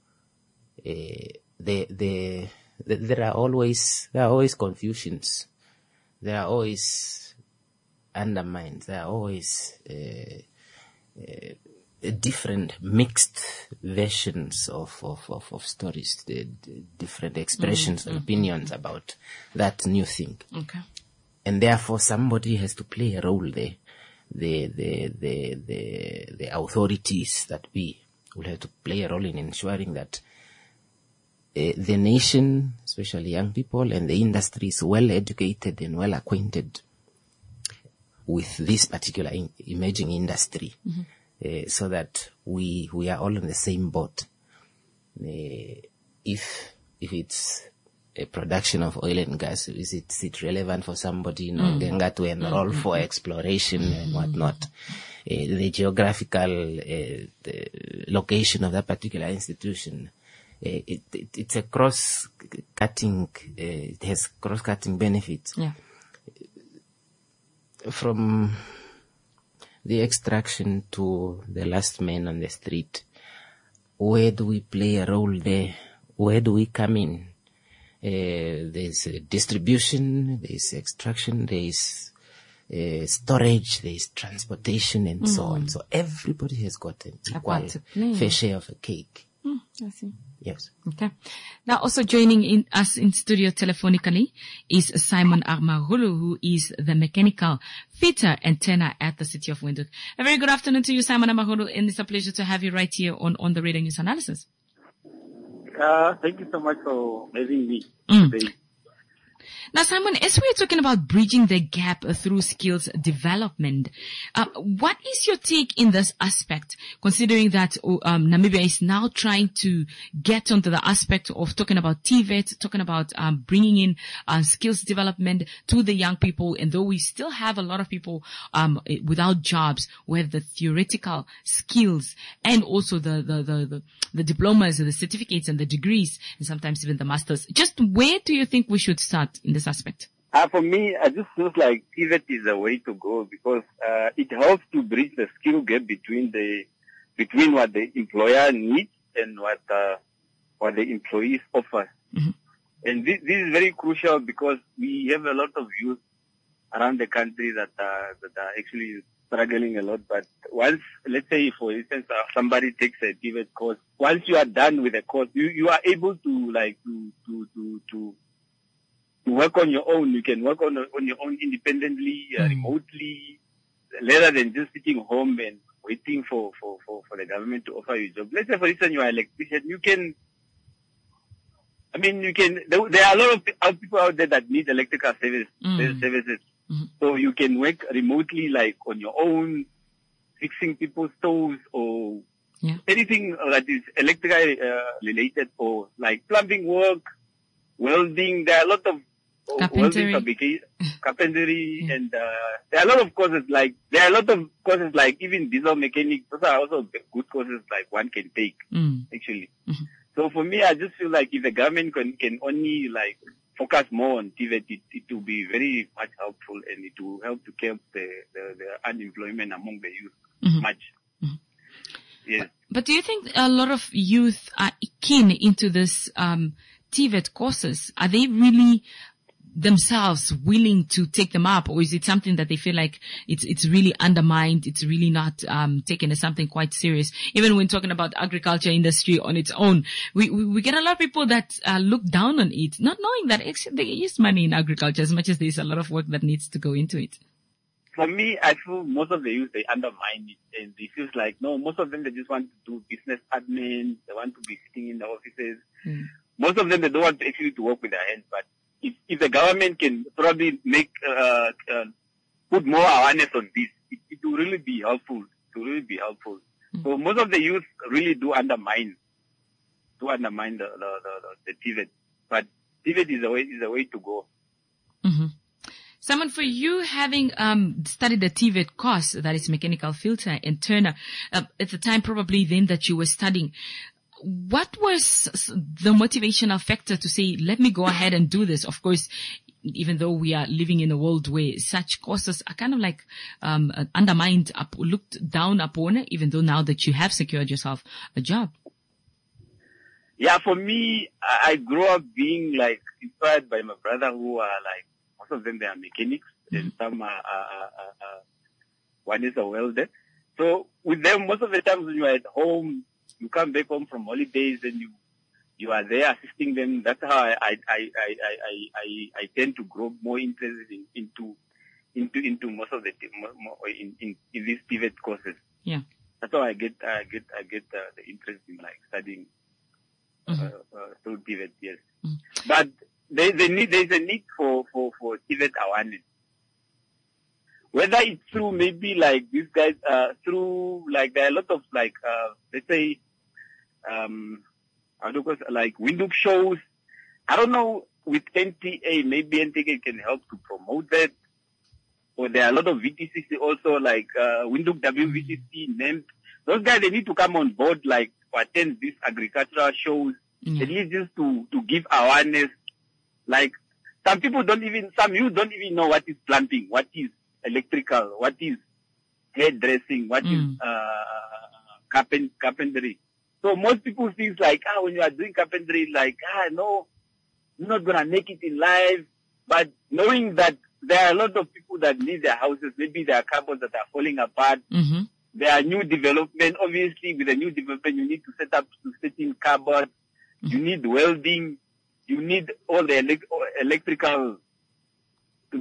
Speaker 2: there are always confusions. There are always undermines. There are always different mixed versions of stories, the different expressions and opinions about that new thing.
Speaker 1: Okay.
Speaker 2: And therefore somebody has to play a role there the authorities that we will have to play a role in ensuring that the nation, especially young people, and the industry is well educated and well acquainted with this particular emerging industry, so that we are all in the same boat. If it's a production of oil and gas, is it relevant for somebody to enroll for exploration and whatnot? The geographical the location of that particular institution, it's a cross-cutting, it has cross-cutting benefits.
Speaker 1: Yeah.
Speaker 2: From the extraction to the last man on the street, where do we play a role there? Where do we come in? There's distribution, there's extraction, there's storage, there's transportation, and so on. So everybody has got an equal fair share of a cake.
Speaker 1: I see.
Speaker 2: Yes.
Speaker 1: Okay. Now, also joining us in studio telephonically is Simon Armagulu, who is the mechanical fitter and turner at the City of Windhoek. A very good afternoon to you, Simon Armagulu, and it's a pleasure to have you right here on the Radio News Analysis.
Speaker 9: Thank you so much for having me today.
Speaker 1: Now, Simon, as we're talking about bridging the gap through skills development, what is your take in this aspect, considering that Namibia is now trying to get onto the aspect of talking about TVET, talking about bringing in skills development to the young people, and though we still have a lot of people without jobs, where the theoretical skills and also the diplomas, the certificates and the degrees, and sometimes even the masters, just where do you think we should start in this aspect?
Speaker 9: For me, I just feels like TVET is the way to go, because it helps to bridge the skill gap between what the employer needs and what the employees offer. And this is very crucial, because we have a lot of youth around the country that are actually struggling a lot. But once, let's say, for instance, somebody takes a TVET course, once you are done with the course, you are able to work on your own. You can work on your own independently, remotely, rather than just sitting home and waiting for the government to offer you a job. Let's say, for instance, you are an electrician. There are a lot of people out there that need electrical services. So you can work remotely, like on your own, fixing people's stoves or anything that is electrical related, or like plumbing work, welding. There are a lot of
Speaker 1: carpentry,
Speaker 9: and there are a lot of courses like even diesel mechanics. Those are also good courses like one can take actually. So for me, I just feel like if the government can only like focus more on TVET, it will be very much helpful, and it will help to curb the unemployment among the youth much. Yes.
Speaker 1: But do you think a lot of youth are keen into this TVET courses? Are they really themselves willing to take them up, or is it something that they feel like it's really undermined, it's really not taken as something quite serious? Even when talking about agriculture industry on its own, we get a lot of people that look down on it, not knowing that actually there is money in agriculture, as much as there's a lot of work that needs to go into it.
Speaker 9: For me, I feel most of the youth, they undermine it, and it feels like, no, most of them, they just want to do business admin, they want to be sitting in the offices. Most of them, they don't want to actually to work with their hands. But if the government can probably make put more awareness on this, it will really be helpful. It will really be helpful. So most of the youth really do undermine the TVET. But TVET is the way to go.
Speaker 1: Simon, for you having studied the TVET course, that is mechanical filter and turner, at the time probably then that you were studying, what was the motivational factor to say, let me go ahead and do this? Of course, even though we are living in a world where such courses are kind of like undermined, looked down upon, even though now that you have secured yourself a job.
Speaker 9: Yeah, for me, I grew up being like inspired by my brother, who are like, most of them, they are mechanics, and some one is a welder. So with them, most of the times when you are at home, you come back home from holidays and you are there assisting them. That's how I tend to grow more interested into into most of the in these TVET courses.
Speaker 1: Yeah.
Speaker 9: That's how I get the interest in like studying through TVET. Yes, but there's a need for TVET awareness. Whether it's through maybe like these guys, through like there are a lot of like let's say like Windhoek shows. I don't know, with NTA, maybe NTA can help to promote that. Or there are a lot of VTCC also, like Windhoek WVCC, NEMT. Those guys, they need to come on board, like to attend these agricultural shows. At least just to give awareness. Like some youth don't even know what is plumbing, what is electrical, what is hairdressing, what is carpentry. So most people think like, when you are doing carpentry, like, no, you're not gonna make it in life. But knowing that there are a lot of people that need their houses, maybe there are cupboards that are falling apart. There are new development. Obviously, with a new development, you need to set up to certain cupboards. You need welding. You need all the electrical to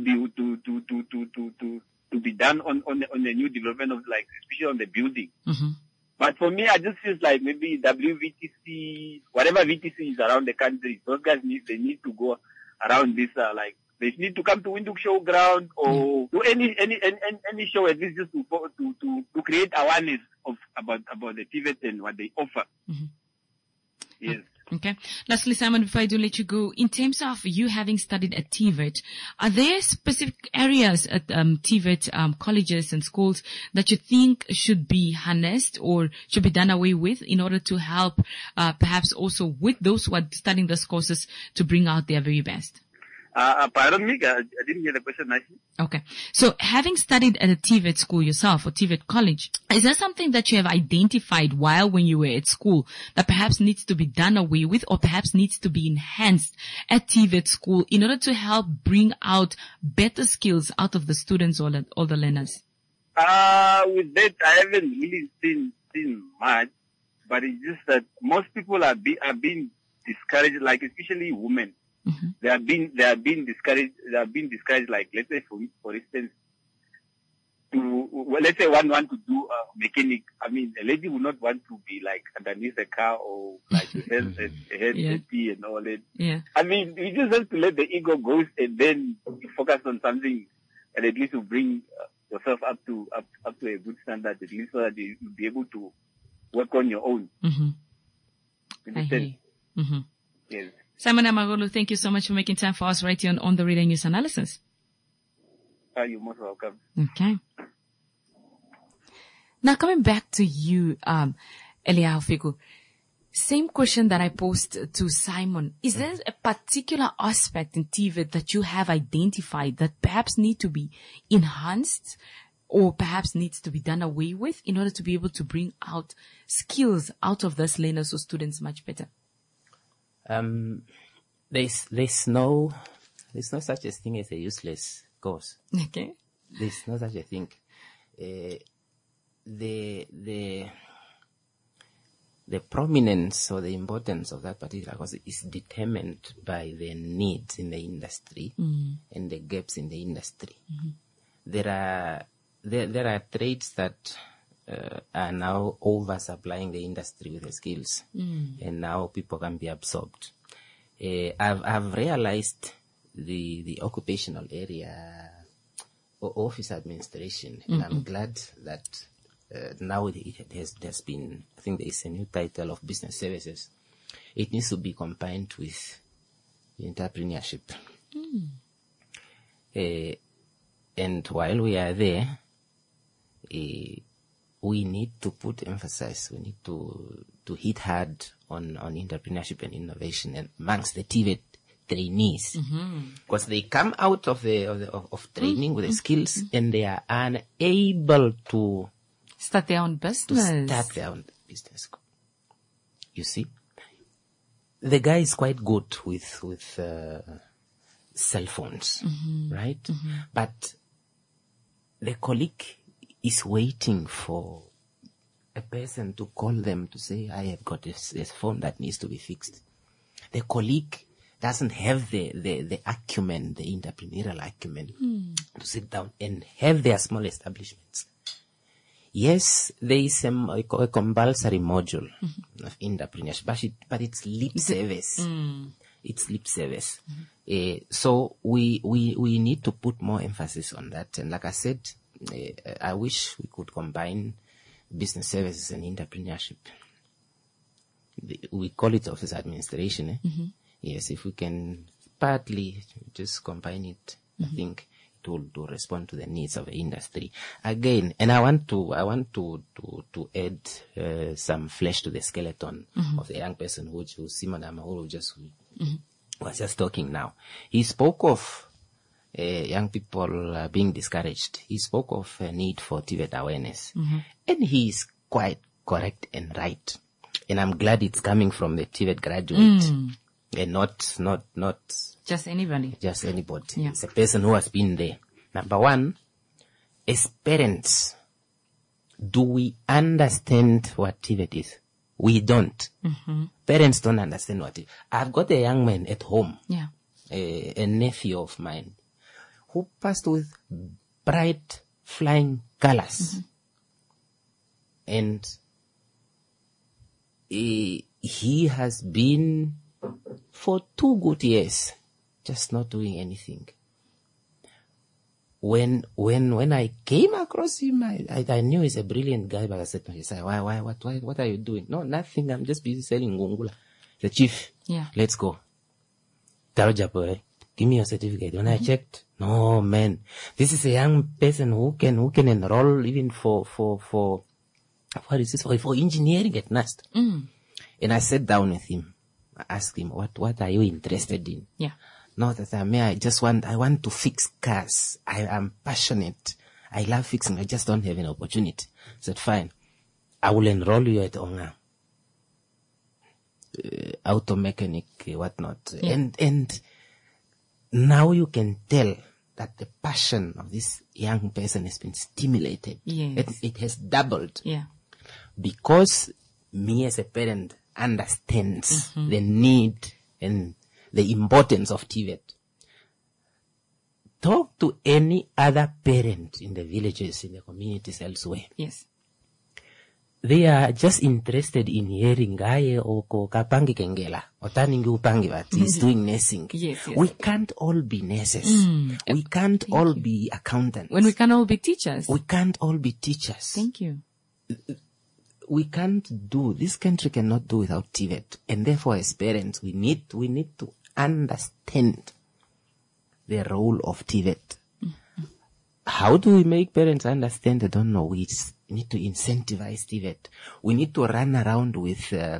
Speaker 9: be done on the new development of, like, especially on the building. But for me, I just feel like maybe WVTC, whatever VTC is around the country, those guys need to go around this, like, they need to come to Windhoek Showground or to any show, at least just to create awareness about the TVET and what they offer. Yes.
Speaker 1: Okay. Lastly, Simon, before I do let you go, in terms of you having studied at TVET, are there specific areas at TVET colleges and schools that you think should be harnessed or should be done away with in order to help perhaps also with those who are studying those courses to bring out their very best?
Speaker 9: Pardon me, I didn't hear the question nicely.
Speaker 1: Okay. So having studied at a TVET school yourself or TVET college, is there something that you have identified when you were at school that perhaps needs to be done away with or perhaps needs to be enhanced at TVET school in order to help bring out better skills out of the students or the learners?
Speaker 9: With that, I haven't really seen much, but it's just that most people are being discouraged, like especially women. They have been discouraged. They have been discouraged. Like, let's say for instance, let's say one want to do a mechanic. I mean, a lady would not want to be like underneath a car or like head and all that.
Speaker 1: Yeah.
Speaker 9: I mean, you just have to let the ego go and then focus on something, and at least to bring yourself up to a good standard, at least so that you'll be able to work on your own.
Speaker 1: I hear.
Speaker 9: Yes.
Speaker 1: Simon Amagolu, thank you so much for making time for us right here on the Radio News Analysis.
Speaker 9: You're most welcome.
Speaker 1: Okay. Now coming back to you, Eliyahu Fiku, same question that I posed to Simon. Is there a particular aspect in TVET that you have identified that perhaps need to be enhanced or perhaps needs to be done away with in order to be able to bring out skills out of those learners or students much better?
Speaker 2: There's no such a thing as a useless course.
Speaker 1: Okay.
Speaker 2: There's no such a thing. The prominence or the importance of that particular course is determined by the needs in the industry and the gaps in the industry. There are trades that are now oversupplying the industry with the skills, and now people can be absorbed. I've realized the occupational area office administration, and I'm glad that now there's been, I think there is a new title of business services. It needs to be combined with entrepreneurship. And while we are there, we need to put emphasis, we need to hit hard on entrepreneurship and innovation and amongst the TVET trainees, because they come out of training with the skills and they are unable to
Speaker 1: start their own business.
Speaker 2: You see, the guy is quite good with cell phones, right? But the colleague is waiting for a person to call them to say, I have got this phone that needs to be fixed. The colleague doesn't have the acumen, the entrepreneurial acumen, to to sit down and have their small establishments. Yes, there is a compulsory module of entrepreneurship, but it's lip service. It's lip service. So we need to put more emphasis on that. And like I said, I wish we could combine business services and entrepreneurship. We call it office administration. Yes, if we can partly just combine it, I think it will respond to the needs of the industry again. And I want to add some flesh to the skeleton of the young person who Simon Amahoro was just talking now. He spoke of young people being discouraged. He spoke of a need for TVET awareness, and he is quite correct and right. And I'm glad it's coming from the TVET graduate. And not
Speaker 1: just anybody.
Speaker 2: Just anybody.
Speaker 1: Yeah.
Speaker 2: It's a person who has been there. Number one, as parents, do we understand what TVET is? We don't. Parents don't understand what it is. I've got a young man at home, a nephew of mine, who passed with bright flying colors. And he has been for 2 good years just not doing anything. When I came across him, I knew he's a brilliant guy, but I said to him, why, what are you doing? No, nothing. I'm just busy selling ngungula. The chief, let's go. Taroja boy, give me your certificate. When I checked, no man, this is a young person who can enroll even for what is this for engineering at NUST. And I sat down with him. I asked him, what are you interested in? No, that I want to fix cars. I am passionate. I love fixing. I just don't have an opportunity. I said, fine. I will enroll you at Onga. Auto mechanic, whatnot. And now you can tell that the passion of this young person has been stimulated. It has doubled. Because me as a parent understands the need and the importance of TVET. Talk to any other parent in the villages, in the communities elsewhere. They are just interested in hearing Gaye or Kapangi Kengela or Taningi Upangi that he's doing nursing. We can't all be nurses. We can't all be accountants.
Speaker 1: When we can all be teachers.
Speaker 2: We can't all be teachers.
Speaker 1: Thank you.
Speaker 2: We can't do, this country cannot do without TVET. And therefore, as parents, we need to understand the role of TVET. How do we make parents understand? I don't know. We need to incentivize TVET. We need to run around with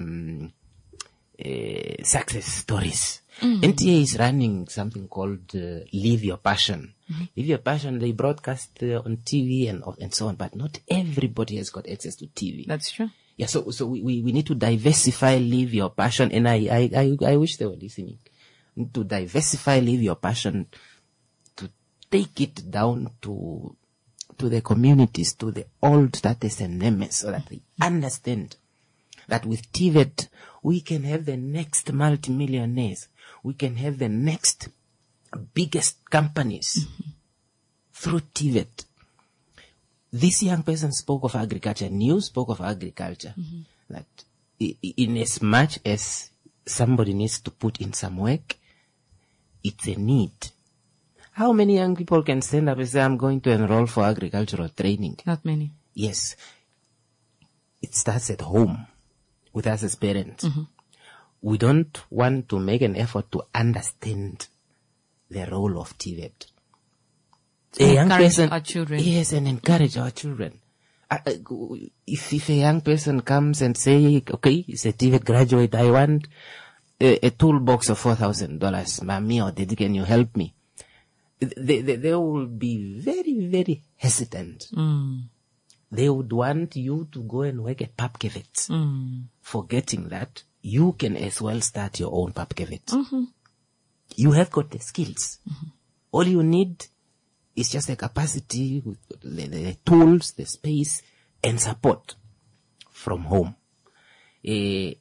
Speaker 2: success stories. NTA is running something called Live Your Passion. Live Your Passion, they broadcast on TV and so on, but not everybody has got access to TV.
Speaker 1: That's true.
Speaker 2: Yeah, so we need to diversify Live Your Passion, and I wish they were listening. To diversify Live Your Passion, to take it down to the communities, to the old status and names, so that they understand that with TVET, we can have the next multimillionaires. We can have the next biggest companies through TVET. This young person spoke of agriculture, and you spoke of agriculture. That in as much as somebody needs to put in some work, it's a need. How many young people can stand up and say, I'm going to enroll for agricultural training?
Speaker 1: Not many.
Speaker 2: Yes. It starts at home with us as parents. We don't want to make an effort to understand the role of TVET.
Speaker 1: Encourage our children.
Speaker 2: Yes, and encourage our children. If a young person comes and say, okay, he's a TVET graduate, I want a toolbox of $4,000, Mommy or Daddy, can you help me? They will be very, very hesitant. They would want you to go and work at Papkevets, forgetting that you can as well start your own Papkevets. You have got the skills. All you need is just the capacity, the tools, the space, and support from home. The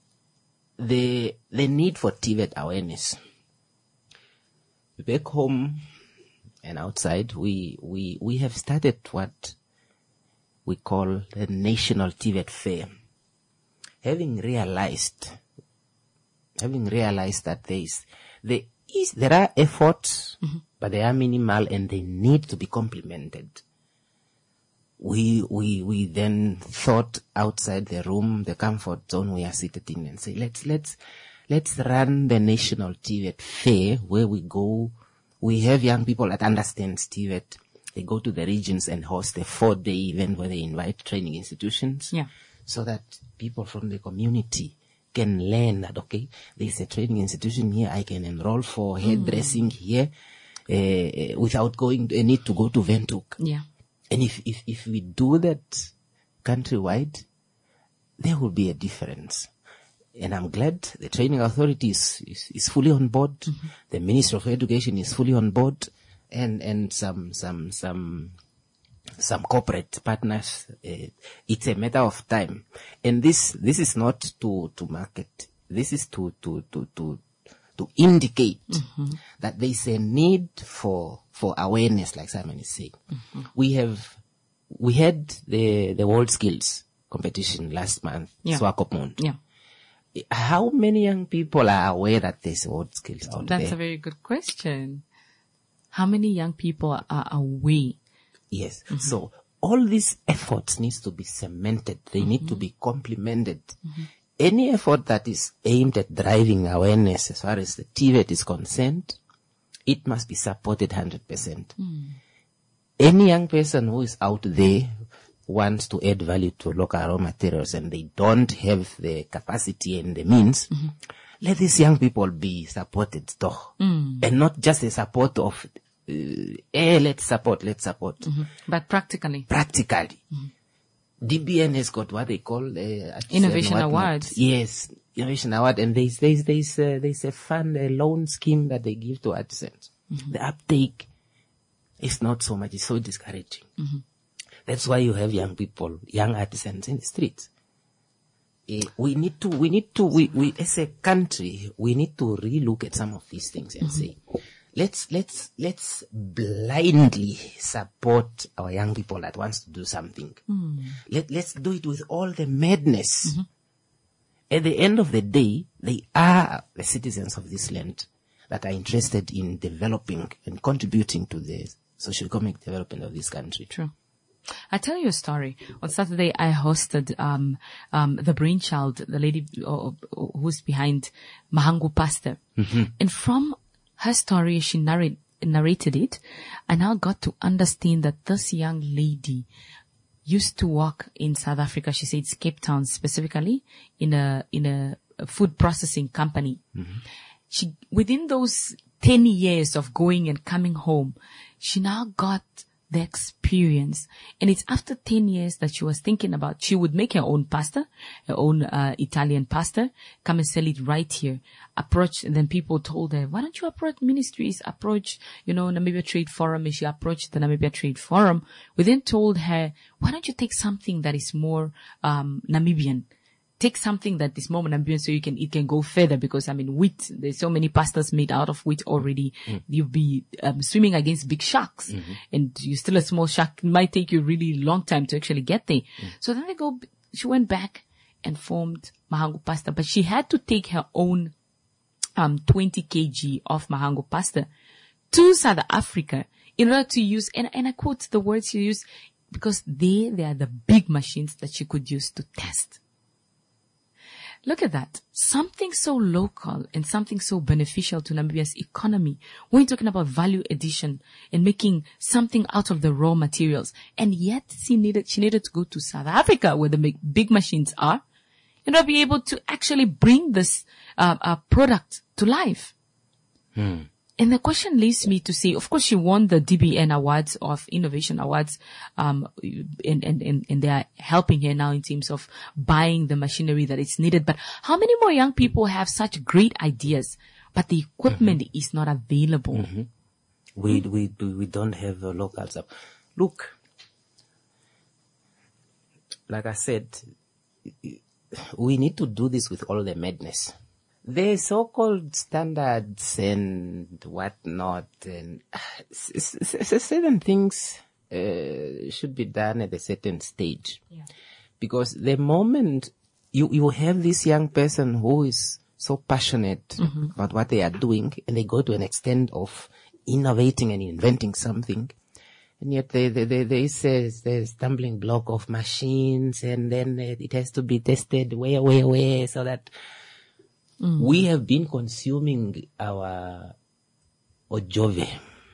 Speaker 2: need for TVET awareness. Back home, and outside, we have started what we call the National TVET Fair. Having realized that there are efforts, but they are minimal and they need to be complemented. We then thought outside the room, the comfort zone we are seated in, and say, let's run the National TVET Fair, where we go. We have young people that understand TVET. They go to the regions and host a 4-day event where they invite training institutions, so that people from the community can learn that, okay, there's a training institution here, I can enroll for hairdressing here, without need to go to Windhoek.
Speaker 1: Yeah.
Speaker 2: And if we do that countrywide, there will be a difference. And I'm glad the training authority is fully on board. The Ministry of Education is fully on board, and some corporate partners. It's a matter of time. And this is not to market. This is to indicate that there is a need for awareness, like Simon is saying. We had the World Skills competition last month, Swakopmund.
Speaker 1: Yeah.
Speaker 2: How many young people are aware that there's World Skills out there?
Speaker 1: That's a very good question. How many young people are aware?
Speaker 2: Yes. So all these efforts needs to be cemented. They need to be complemented. Any effort that is aimed at driving awareness as far as the TVET is concerned, it must be supported 100%. Any young person who is out there wants to add value to local raw materials and they don't have the capacity and the means, let these young people be supported though. And not just the support of, let's support.
Speaker 1: But practically.
Speaker 2: DBN has got what they call
Speaker 1: Innovation Awards.
Speaker 2: Yes, Innovation Award, and there's a fund, a loan scheme that they give to artisans. The uptake is not so much; it's so discouraging. That's why you have young people, young artisans in the streets. We as a country, we need to relook at some of these things and say, let's blindly support our young people that wants to do something. Let's do it with all the madness. At the end of the day, they are the citizens of this land that are interested in developing and contributing to the socio-economic development of this country.
Speaker 1: True. I'll tell you a story. On Saturday, I hosted the brainchild, the lady who's behind Mahangu Pasta. And from her story, she narrated it, I now got to understand that this young lady used to work in South Africa. She said it's Cape Town specifically, in a food processing company. She, within those 10 years of going and coming home, she now got the experience. And it's after 10 years that she was thinking about, she would make her own pasta, her own Italian pasta, come and sell it right here. Approach, and then people told her, why don't you approach ministries, approach, Namibia Trade Forum. And she approached the Namibia Trade Forum. We then told her, why don't you take something that is more Namibian? Take something that is more Namibian so it can go further, because wheat, there's so many pastas made out of wheat already. You'll be swimming against big sharks, and you're still a small shark. It might take you a really long time to actually get there. So then she went back and formed Mahangu Pasta, but she had to take her own 20 kg of Mahangu Pasta to South Africa in order to use, and I quote the words she used, because they are the big machines that she could use to test. Look at that. Something so local and something so beneficial to Namibia's economy. We're talking about value addition and making something out of the raw materials. And yet she needed to go to South Africa, where the big machines are, in order to be able to actually bring this product to life. And the question leads me to say, of course, she won the DBN Awards of Innovation Awards, and they are helping her now in terms of buying the machinery that is needed. But how many more young people have such great ideas, but the equipment is not available?
Speaker 2: We don't have a local stuff. Look, like I said, we need to do this with all the madness. The so-called standards and whatnot, and certain things should be done at a certain stage.
Speaker 1: Yeah.
Speaker 2: Because the moment you have this young person who is so passionate about what they are doing, and they go to an extent of innovating and inventing something, and yet there is a stumbling block of machines, and then it has to be tested where, so that we have been consuming our Ojove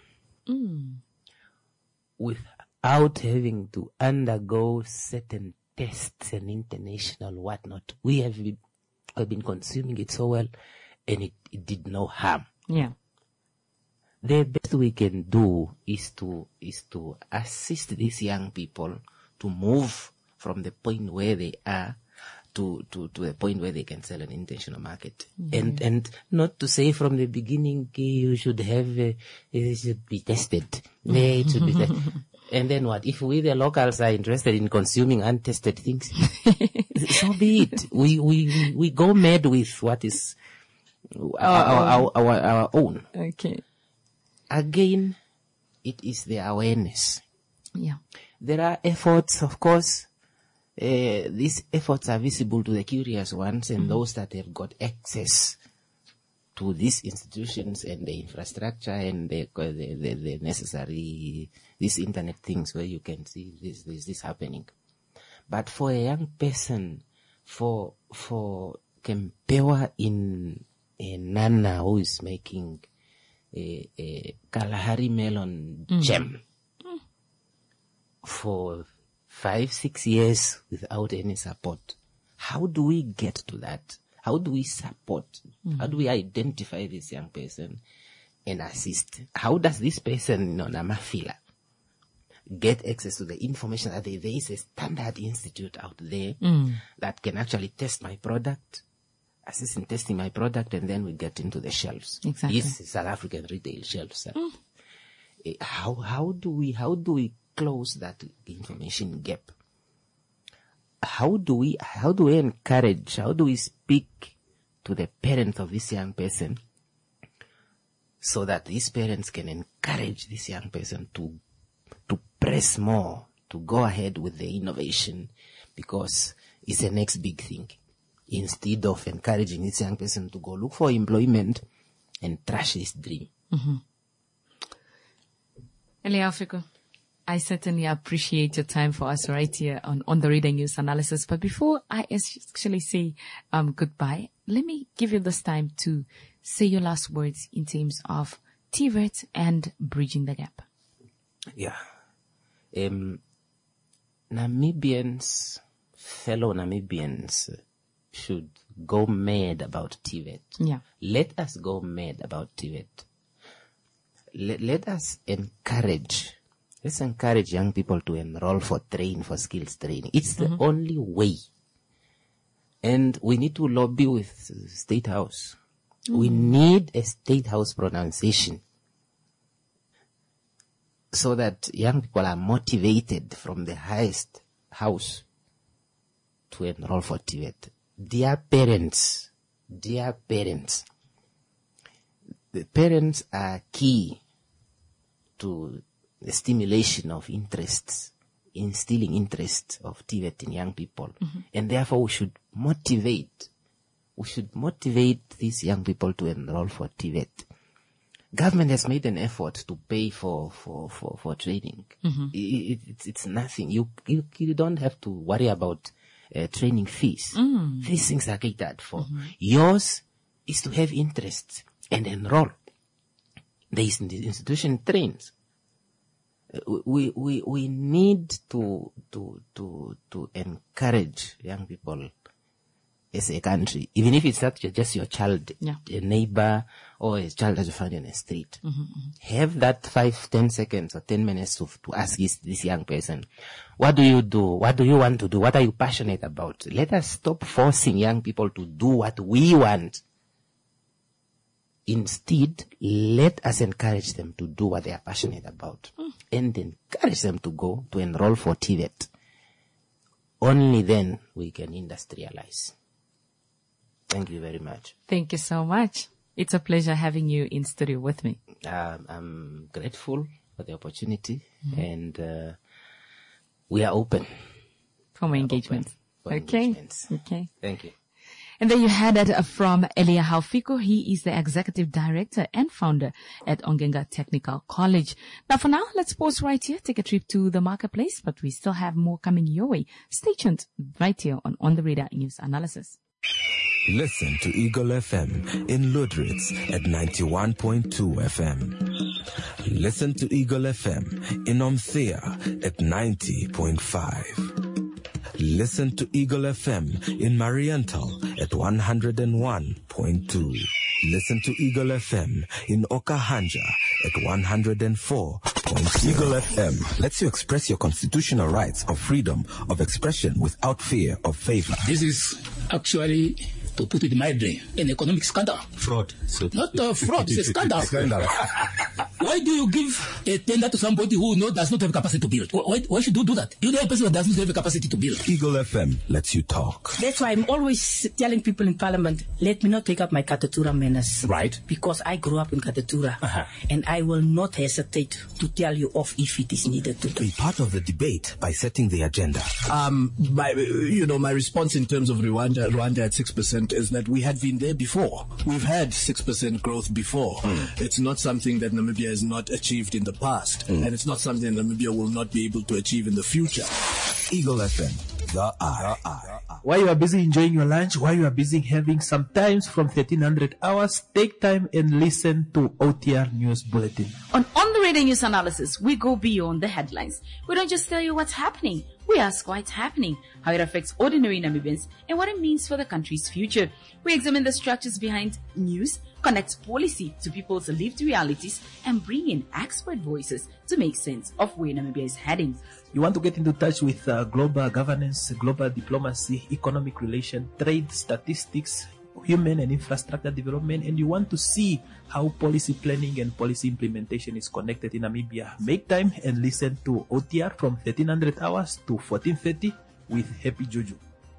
Speaker 2: without having to undergo certain tests and international whatnot. We have been consuming it so well, and it did no harm.
Speaker 1: Yeah.
Speaker 2: The best we can do is to assist these young people to move from the point where they are to a point where they can sell an international market. And not to say from the beginning you should have it should be tested. It should be tested. And then what? If we the locals are interested in consuming untested things, so be it. We go mad with what is our own.
Speaker 1: Okay.
Speaker 2: Again, it is the awareness.
Speaker 1: Yeah.
Speaker 2: There are efforts, of course. These efforts are visible to the curious ones and those that have got access to these institutions and the infrastructure and the necessary, these internet things where you can see this happening. But for a young person, for Kempewa in Nana who is making a Kalahari melon jam for 5-6 years without any support. How do we get to that? How do we support? How do we identify this young person and assist? How does this person, Namafila, get access to the information that there is a standard institute out there that can actually test my product, assist in testing my product, and then we get into the shelves.
Speaker 1: Exactly.
Speaker 2: Yes, South African retail shelves. How do we close that information gap? How do we encourage, how do we speak to the parents of this young person so that these parents can encourage this young person to press more, to go ahead with the innovation, because it's the next big thing, instead of encouraging this young person to go look for employment and trash his dream.
Speaker 1: Eliafiko, I certainly appreciate your time for us right here on the Reader News Analysis. But before I actually say goodbye, let me give you this time to say your last words in terms of TVET and bridging the gap.
Speaker 2: Yeah. Namibians, fellow Namibians, should go mad about TVET.
Speaker 1: Yeah.
Speaker 2: Let us go mad about TVET. Let us encourage. Let's encourage young people to enroll for skills training. It's the only way. And we need to lobby with State House. We need a State House pronunciation so that young people are motivated from the highest house to enroll for TVET. Dear parents, the parents are key to the stimulation of interests, instilling interest of TVET in young people. And therefore we should motivate these young people to enroll for TVET. Government has made an effort to pay for training. It's nothing. You don't have to worry about training fees. These things are catered for. Yours is to have interest and enroll. The institution trains. We need to encourage young people as a country, even if it's not just your child, a neighbor or a child that you find in a street. Have that 5-10 seconds or 10 minutes to ask this young person, what do you do? What do you want to do? What are you passionate about? Let us stop forcing young people to do what we want. Instead, let us encourage them to do what they are passionate about and encourage them to go to enroll for TVET. Only then we can industrialize. Thank you very much.
Speaker 1: Thank you so much. It's a pleasure having you in studio with me.
Speaker 2: I'm grateful for the opportunity, and we are open
Speaker 1: for more engagements. Okay.
Speaker 2: Thank you.
Speaker 1: And then you had that from Elia Haufiko. He is the executive director and founder at Ongenga Technical College. Now, for now, let's pause right here, take a trip to the marketplace, but we still have more coming your way. Stay tuned right here on The Radar News Analysis.
Speaker 3: Listen to Eagle FM in Ludritz at 91.2 FM. Listen to Eagle FM in Omthea at 90.5. Listen to Eagle FM in Mariental at 101.2. Listen to Eagle FM in Okahanja at 104.0. Eagle FM lets you express your constitutional rights of freedom of expression without fear of favor.
Speaker 4: This is actually, to put it mildly, an economic scandal.
Speaker 10: Fraud. So
Speaker 4: not fraud, it's a scandal. Why do you give a tender to somebody who does not have capacity to build? Why should you do that? You know a person who does not have a capacity to build.
Speaker 3: Eagle FM lets you talk.
Speaker 5: That's why I'm always telling people in Parliament, let me not take up my Katatura manners.
Speaker 10: Right.
Speaker 5: Because I grew up in Katatura. And I will not hesitate to tell you off if it is needed to.
Speaker 3: Be part of the debate by setting the agenda.
Speaker 6: My response in terms of Rwanda at 6% is that we had been there before. We've had 6% growth before. It's not something that Namibia has not achieved in the past, and it's not something that Namibia will not be able to achieve in the future.
Speaker 3: Eagle FM, the eye.
Speaker 7: While you are busy enjoying your lunch, while you are busy having some times from 1300 hours, take time and listen to OTR News Bulletin.
Speaker 1: On the Radar News Analysis, we go beyond the headlines. We don't just tell you what's happening. We ask why it's happening, how it affects ordinary Namibians, and what it means for the country's future. We examine the structures behind news, connect policy to people's lived realities, and bring in expert voices to make sense of where Namibia is heading.
Speaker 7: You want to get into touch with global governance, global diplomacy, economic relation, trade, statistics, human and infrastructure development, and you want to see how policy planning and policy implementation is connected in Namibia. Make time and listen to OTR from 1300 hours to 14:30 with Happy Juju.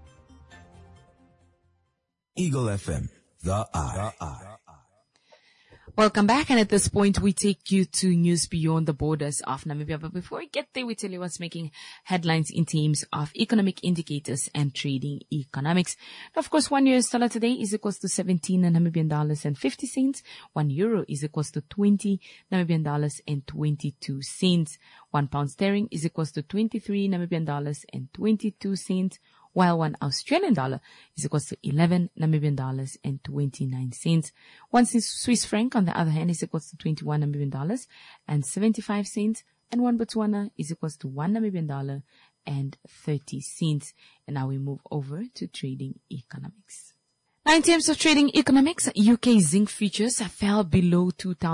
Speaker 3: Eagle FM, the eye.
Speaker 1: Welcome back, and at this point we take you to news beyond the borders of Namibia. But before we get there, we tell you what's making headlines in terms of economic indicators and trading economics. Now, of course, $1 today is equals to 17 Namibian dollars and 50 cents. €1 is equals to 20 Namibian dollars and 22 cents. £1 is equals to 23 Namibian dollars and 22 cents. While $1 is equals to 11 Namibian dollars and 29 cents. One Swiss franc, on the other hand, is equals to 21 Namibian dollars and 75 cents. And one Botswana is equals to 1 Namibian dollar and 30 cents. And now we move over to trading economics. Now, in terms of trading economics, UK zinc futures fell below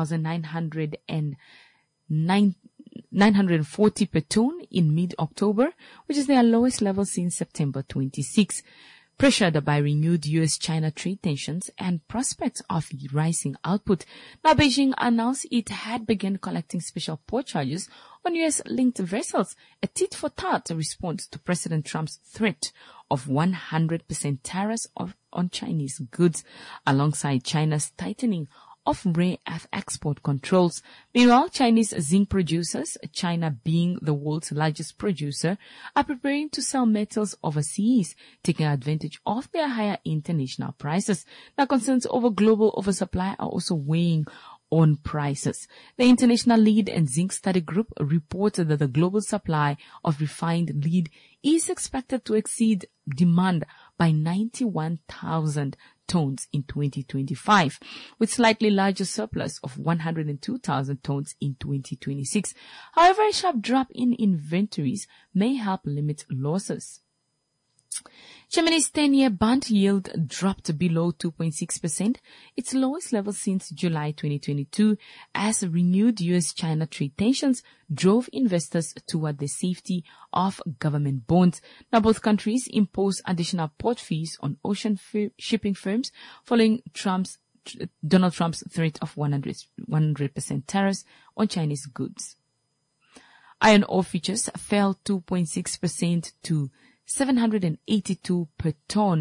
Speaker 1: 2,940 per ton in mid-October, which is their lowest level since September 26. Pressured by renewed US-China trade tensions and prospects of rising output, now Beijing announced it had begun collecting special port charges on US-linked vessels, a tit-for-tat response to President Trump's threat of 100% tariffs on Chinese goods, alongside China's tightening of rare earth export controls. Meanwhile, Chinese zinc producers, China being the world's largest producer, are preparing to sell metals overseas, taking advantage of their higher international prices. Now, concerns over global oversupply are also weighing on prices. The International Lead and Zinc Study Group reported that the global supply of refined lead is expected to exceed demand by 91,000 tons in 2025, with slightly larger surplus of 102,000 tons in 2026. However, a sharp drop in inventories may help limit losses. Germany's 10-year bond yield dropped below 2.6%, its lowest level since July 2022, as renewed US-China trade tensions drove investors toward the safety of government bonds. Now, both countries imposed additional port fees on ocean shipping firms following Donald Trump's threat of 100% tariffs on Chinese goods. Iron ore futures fell 2.6% to $782 per ton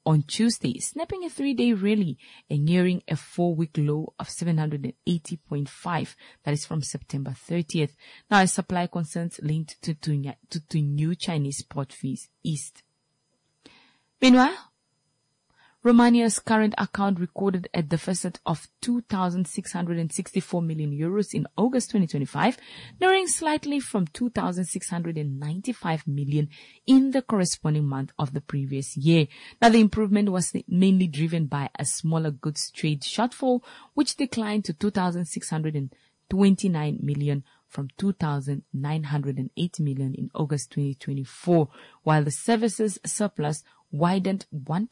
Speaker 1: on Tuesday, snapping a 3-day rally and nearing a 4-week low of 780.5. That is from September 30th. Now, as supply concerns linked to new Chinese port fees eased. Meanwhile, Romania's current account recorded a deficit of 2,664 million euros in August 2025, narrowing slightly from 2,695 million in the corresponding month of the previous year. Now, the improvement was mainly driven by a smaller goods trade shortfall, which declined to 2,629 million from 2,908 million in August 2024, while the services surplus widened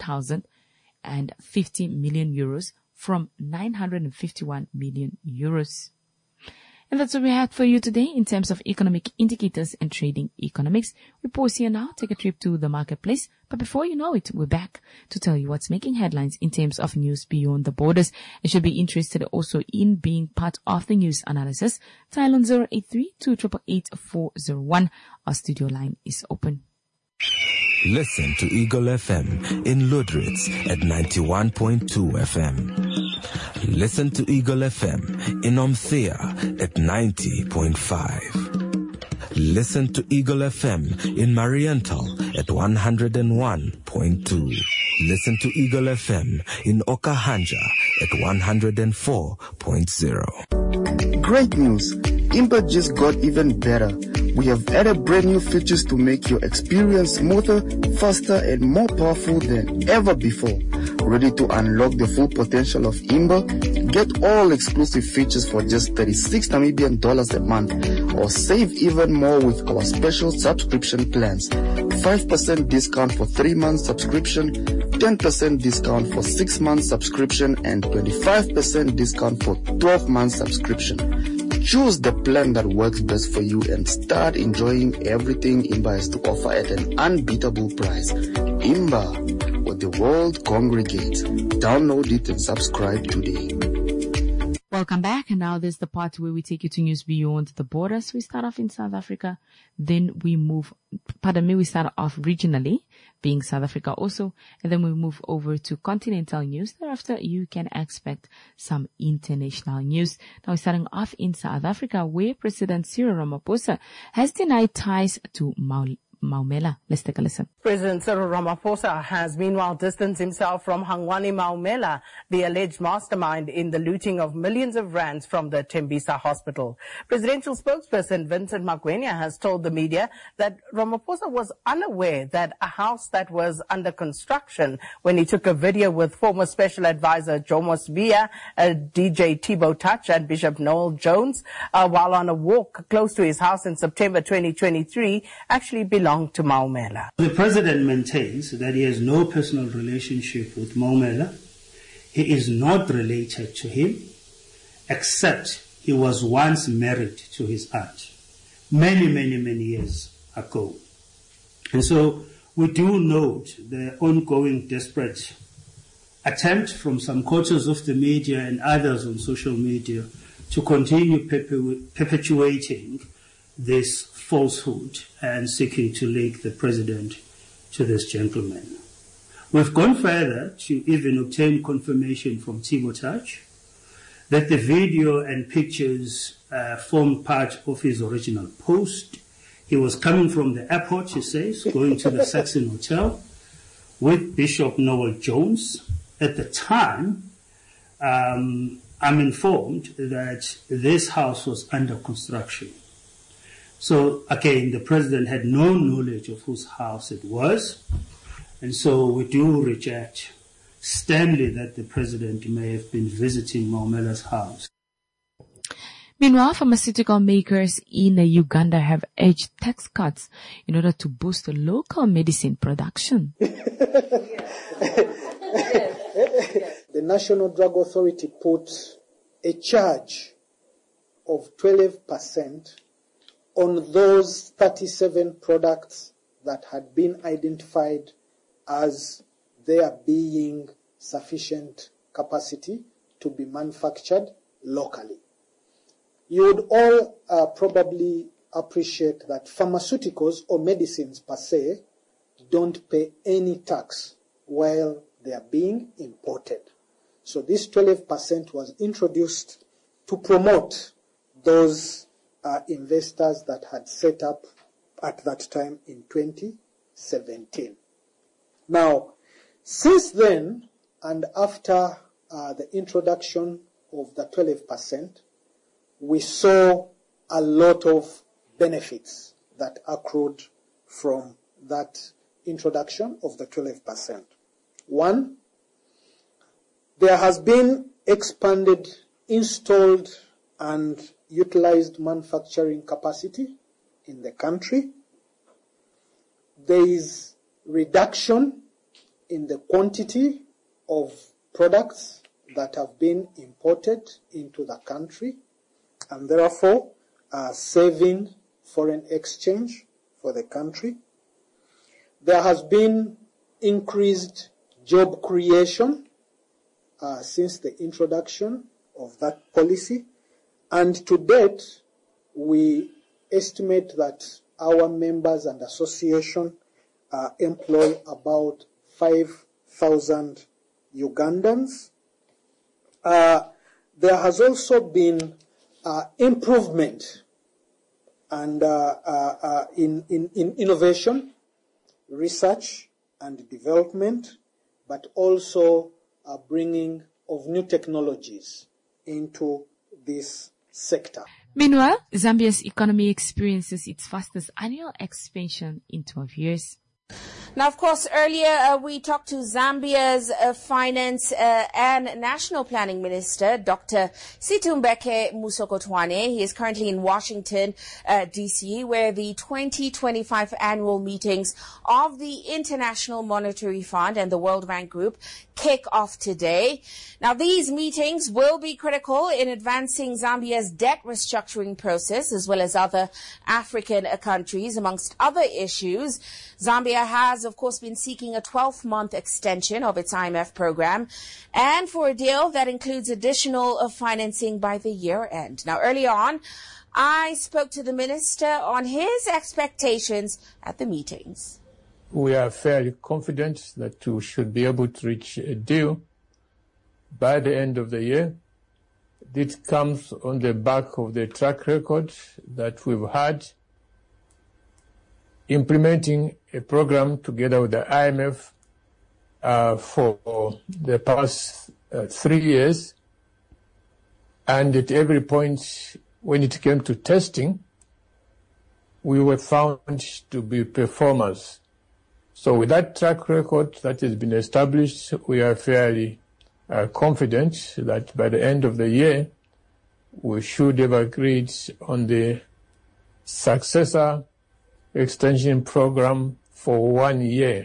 Speaker 1: 1,050 million euros from 951 million euros. And that's what we had for you today in terms of economic indicators and trading economics. We pause here now, take a trip to the marketplace. But before you know it, we're back to tell you what's making headlines in terms of news beyond the borders. And should be interested also in being part of the news analysis, dial on 083-288-8401. Our studio line is open.
Speaker 3: Listen to Eagle FM in Ludritz at 91.2 FM. Listen to Eagle FM in Omthea at 90.5. Listen to Eagle FM in Mariental at 101.2. Listen to Eagle FM in Okahanja at 104.0.
Speaker 8: Great news! Imba just got even better. We have added brand new features to make your experience smoother, faster, and more powerful than ever before. Ready to unlock the full potential of Imba? Get all exclusive features for just 36 Namibian dollars a month, or save even more with our special subscription plans. 5% discount for 3-month subscription, 10% discount for 6-month subscription, and 25% discount for 12-month subscription. Choose the plan that works best for you and start enjoying everything Imba has to offer at an unbeatable price. Imba, where the world congregates. Download it and subscribe today.
Speaker 1: Welcome back. And now there's the part where we take you to news beyond the borders. We start off in South Africa. Then we start off regionally, being South Africa also. And then we move over to continental news. Thereafter, you can expect some international news. Now, we're starting off in South Africa, where President Cyril Ramaphosa has denied ties to Maumela. Let's take a listen.
Speaker 10: President Cyril Ramaphosa has meanwhile distanced himself from Hangwani Maumela, the alleged mastermind in the looting of millions of rands from the Tembisa hospital. Presidential spokesperson Vincent Magwenya has told the media that Ramaphosa was unaware that a house that was under construction when he took a video with former special advisor Jomo Sibiya, DJ Thibaut Touch and Bishop Noel Jones while on a walk close to his house in September 2023 actually belonged to Maumela.
Speaker 11: The president maintains that he has no personal relationship with Maumela. He is not related to him, except he was once married to his aunt many years ago. And so we do note the ongoing desperate attempt from some quarters of the media and others on social media to continue perpetuating this falsehood and seeking to link the president to this gentleman. We've gone further to even obtain confirmation from Thibaut Touch that the video and pictures formed part of his original post. He was coming from the airport, he says, going to the Saxon Hotel with Bishop Noel Jones. At the time, I'm informed that this house was under construction. So, again, the president had no knowledge of whose house it was. And so we do reject sternly that the president may have been visiting Maumela's house.
Speaker 1: Meanwhile, pharmaceutical makers in Uganda have urged tax cuts in order to boost local medicine production.
Speaker 12: The National Drug Authority put a charge of 12% on those 37 products that had been identified as there being sufficient capacity to be manufactured locally. You would all probably appreciate that pharmaceuticals or medicines per se don't pay any tax while they are being imported. So this 12% was introduced to promote those investors that had set up at that time in 2017. Now, since then, and after the introduction of the 12%, we saw a lot of benefits that accrued from that introduction of the 12%. One, there has been expanded, installed, and utilized manufacturing capacity in the country. There is reduction in the quantity of products that have been imported into the country, and therefore saving foreign exchange for the country. There has been increased job creation since the introduction of that policy, and to date we estimate that our members and association employ about 5,000 Ugandans. There has also been improvement and in innovation, research and development, but also bringing of new technologies into this sector.
Speaker 1: Meanwhile, Zambia's economy experiences its fastest annual expansion in 12 years.
Speaker 13: Now, of course, earlier we talked to Zambia's Finance and National Planning Minister, Dr. Situmbeke Musokotwane. He is currently in Washington, D.C., where the 2025 annual meetings of the International Monetary Fund and the World Bank Group kick off today. Now, these meetings will be critical in advancing Zambia's debt restructuring process, as well as other African countries, amongst other issues. Zambia has, of course, been seeking a 12-month extension of its IMF program, and for a deal that includes additional financing by the year end. Now, earlier on, I spoke to the minister on his expectations at the meetings.
Speaker 14: We are fairly confident that we should be able to reach a deal by the end of the year. This comes on the back of the track record that we've had implementing a program together with the IMF for the past 3 years. And at every point when it came to testing, we were found to be performers. So with that track record that has been established, we are fairly confident that by the end of the year, we should have agreed on the successor extension program for 1 year.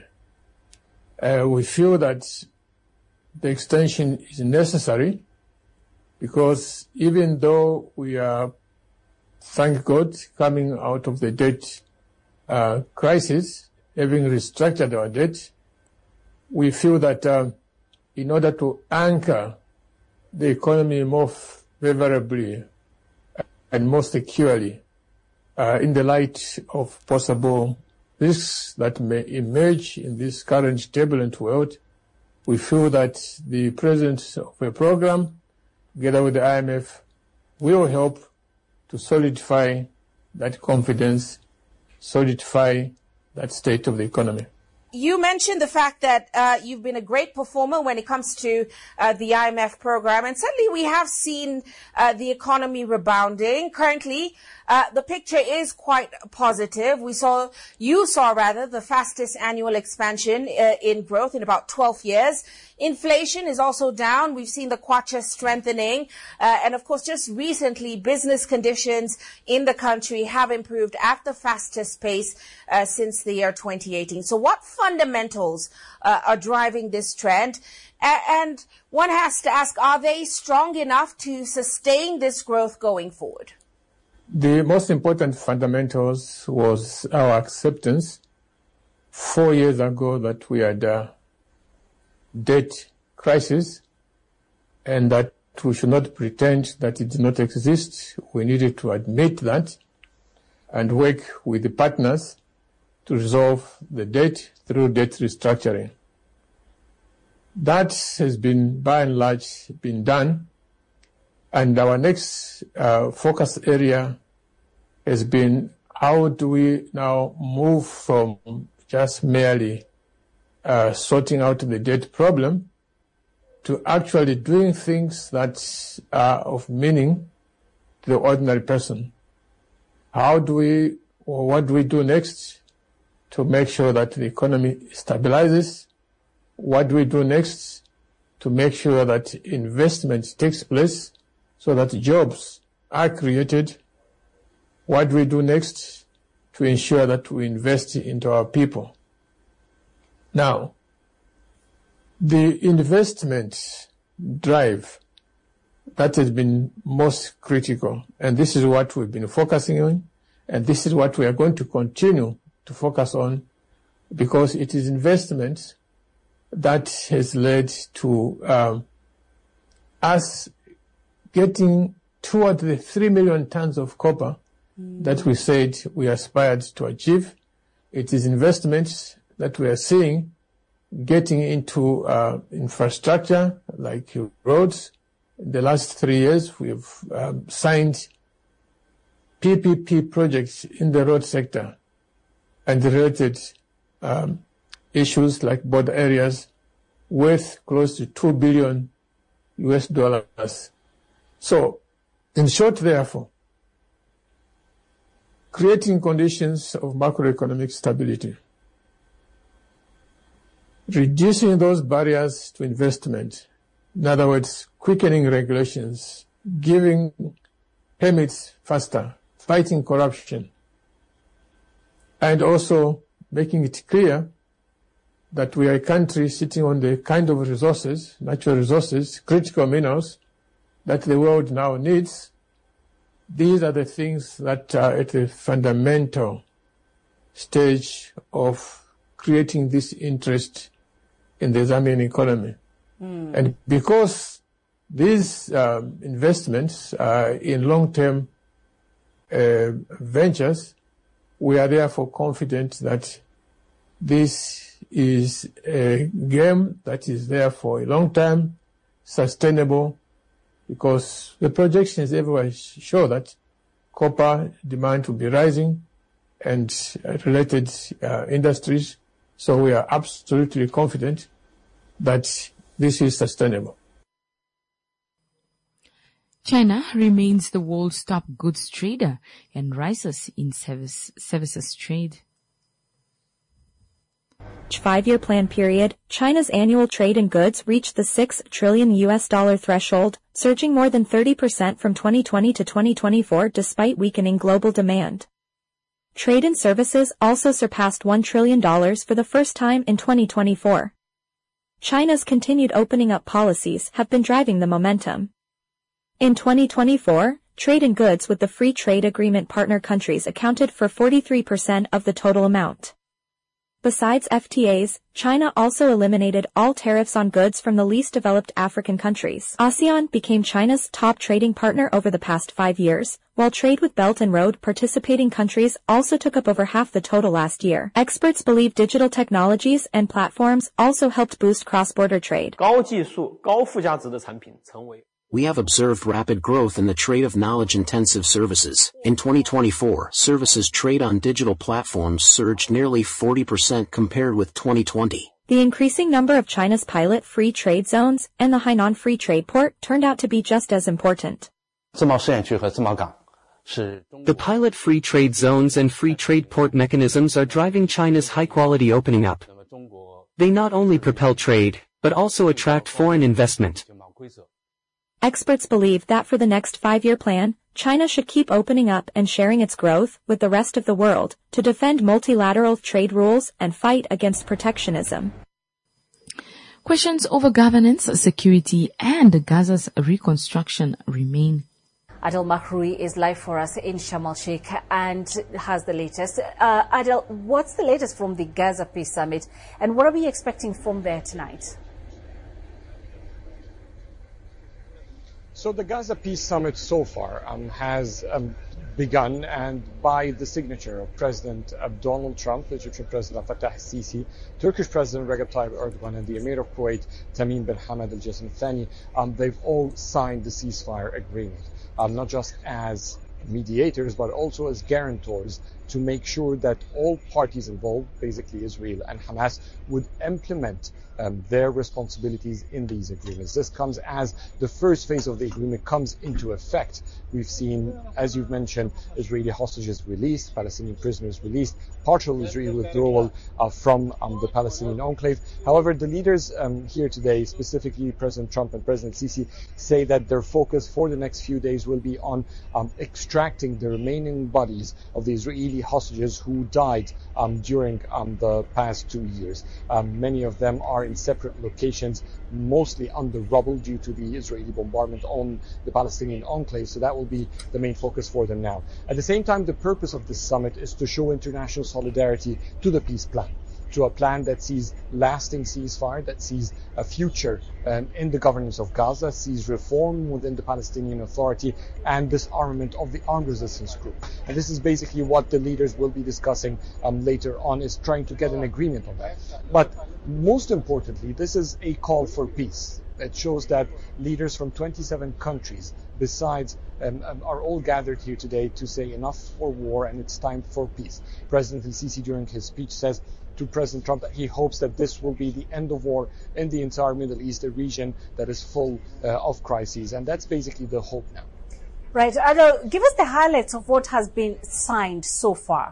Speaker 14: We feel that the extension is necessary because even though we are, thank God, coming out of the debt crisis, having restructured our debt, we feel that in order to anchor the economy more favorably and more securely in the light of possible risks that may emerge in this current turbulent world, we feel that the presence of a program together with the IMF will help to solidify that confidence, solidify that state of the economy.
Speaker 13: You mentioned the fact that you've been a great performer when it comes to the IMF program, and certainly we have seen the economy rebounding. Currently, the picture is quite positive. You saw the fastest annual expansion in growth in about 12 years. Inflation is also down. We've seen the kwacha strengthening. And of course, just recently, business conditions in the country have improved at the fastest pace since the year 2018. So what fundamentals are driving this trend? And one has to ask, are they strong enough to sustain this growth going forward?
Speaker 14: The most important fundamentals was our acceptance 4 years ago that we had a debt crisis and that we should not pretend that it did not exist. We needed to admit that and work with the partners to resolve the debt through debt restructuring. That has been, by and large, been done. And our next focus area has been, how do we now move from just merely sorting out the debt problem to actually doing things that are of meaning to the ordinary person? How do we, or what do we do next to make sure that the economy stabilizes? What do we do next to make sure that investment takes place so that jobs are created? What do we do next to ensure that we invest into our people? Now, the investment drive that has been most critical, and this is what we've been focusing on, and this is what we are going to continue to focus on, because it is investment that has led to us getting toward the 3 million tons of copper that we said we aspired to achieve. It is investments that we are seeing getting into infrastructure like roads. In the last 3 years, we've signed PPP projects in the road sector and related issues like border areas worth close to $2 billion US. So, in short, therefore, creating conditions of macroeconomic stability, reducing those barriers to investment, in other words, quickening regulations, giving permits faster, fighting corruption, and also making it clear that we are a country sitting on the kind of resources, natural resources, critical minerals that the world now needs. These are the things that are at the fundamental stage of creating this interest in the Zambian economy. And because these investments are in long-term ventures, we are therefore confident that this is a game that is there for a long time, sustainable, because the projections everywhere show that copper demand will be rising and related industries. So we are absolutely confident that this is sustainable.
Speaker 1: China remains the world's top goods trader and rises in services trade.
Speaker 15: 5-year plan period, China's annual trade in goods reached the $6 trillion threshold, surging more than 30% from 2020 to 2024 despite weakening global demand. Trade in services also surpassed $1 trillion for the first time in 2024. China's continued opening up policies have been driving the momentum. In 2024, trade in goods with the Free Trade Agreement partner countries accounted for 43% of the total amount. Besides FTAs, China also eliminated all tariffs on goods from the least developed African countries. ASEAN became China's top trading partner over the past 5 years, while trade with Belt and Road participating countries also took up over half the total last year. Experts believe digital technologies and platforms also helped boost cross-border trade.
Speaker 16: We have observed rapid growth in the trade of knowledge-intensive services. In 2024, services trade on digital platforms surged nearly 40% compared with 2020.
Speaker 15: The increasing number of China's pilot free trade zones and the Hainan Free Trade Port turned out to be just as important.
Speaker 16: The pilot free trade zones and free trade port mechanisms are driving China's high-quality opening up. They not only propel trade, but also attract foreign investment.
Speaker 15: Experts believe that for the next 5-year plan, China should keep opening up and sharing its growth with the rest of the world to defend multilateral trade rules and fight against protectionism.
Speaker 1: Questions over governance, security, and Gaza's reconstruction remain.
Speaker 17: Adel Mahroui is live for us in Sharm el-Sheikh and has the latest. Adel, what's the latest from the Gaza Peace Summit, and what are we expecting from there tonight?
Speaker 18: So the Gaza Peace Summit so far has begun, and by the signature of President Donald Trump, Egyptian President Fattah al-Sisi, Turkish President Recep Tayyip Erdogan, and the Emir of Kuwait, Tamim bin Hamad al-Jassim Thani, they've all signed the ceasefire agreement, not just as mediators, but also as guarantors to make sure that all parties involved, basically Israel and Hamas, would implement their responsibilities in these agreements. This comes as the first phase of the agreement comes into effect. We've seen, as you've mentioned, Israeli hostages released, Palestinian prisoners released, partial Israeli withdrawal from the Palestinian enclave. However, the leaders here today, specifically President Trump and President Sisi, say that their focus for the next few days will be on extracting the remaining bodies of the Israeli hostages who died during the past 2 years. Many of them are in separate locations, mostly under rubble due to the Israeli bombardment on the Palestinian enclave. So that will be the main focus for them now. At the same time, the purpose of this summit is to show international solidarity to the peace plan, to a plan that sees lasting ceasefire, that sees a future in the governance of Gaza, sees reform within the Palestinian Authority, and disarmament of the armed resistance group. And this is basically what the leaders will be discussing later on, is trying to get an agreement on that. But most importantly, this is a call for peace. It shows that leaders from 27 countries, besides, are all gathered here today to say enough for war and it's time for peace. President al-Sisi, during his speech, says to President Trump that he hopes that this will be the end of war in the entire Middle East, a region that is full of crises. And that's basically the hope now.
Speaker 17: Right. Adel, give us the highlights of what has been signed so far.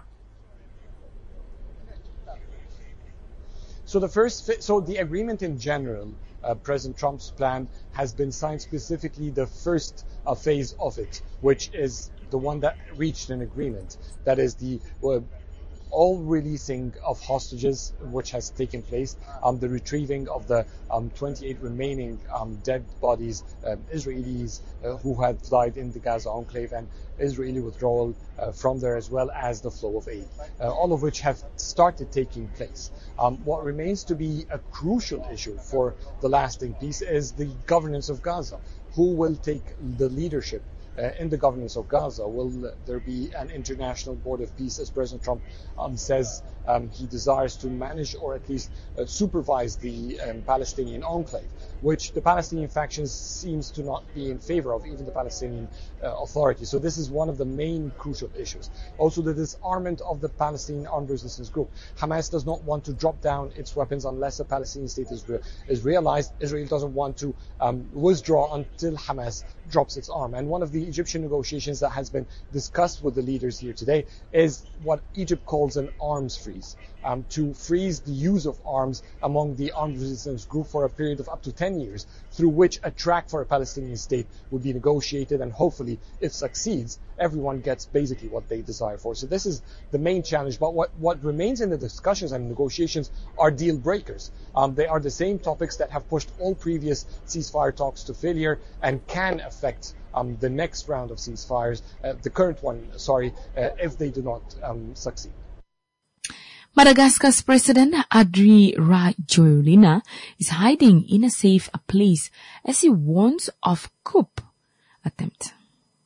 Speaker 18: So the agreement in general, President Trump's plan, has been signed, specifically the first phase of it, which is the one that reached an agreement. That is the all releasing of hostages, which has taken place, the retrieving of the 28 remaining dead bodies, Israelis who had died in the Gaza enclave, and Israeli withdrawal from there, as well as the flow of aid, all of which have started taking place. What remains to be a crucial issue for the lasting peace is the governance of Gaza. Who will take the leadership in the governance of Gaza? Will there be an international board of peace, as President Trump says he desires to manage or at least supervise the Palestinian enclave, which the Palestinian factions seems to not be in favor of, even the Palestinian Authority. So this is one of the main crucial issues. Also, the disarmament of the Palestinian armed resistance group. Hamas does not want to drop down its weapons unless a Palestinian state is realized. Israel doesn't want to withdraw until Hamas drops its arm. And one of the Egyptian negotiations that has been discussed with the leaders here today is what Egypt calls an arms freeze, to freeze the use of arms among the armed resistance group for a period of up to 10 years, through which a track for a Palestinian state would be negotiated, and hopefully, if succeeds, everyone gets basically what they desire for. So this is the main challenge. But what remains in the discussions and negotiations are deal breakers. They are the same topics that have pushed all previous ceasefire talks to failure and can affect the next round of ceasefires, the current one, if they do not succeed.
Speaker 1: Madagascar's President Andry Rajoelina is hiding in a safe place as he warns of coup attempt.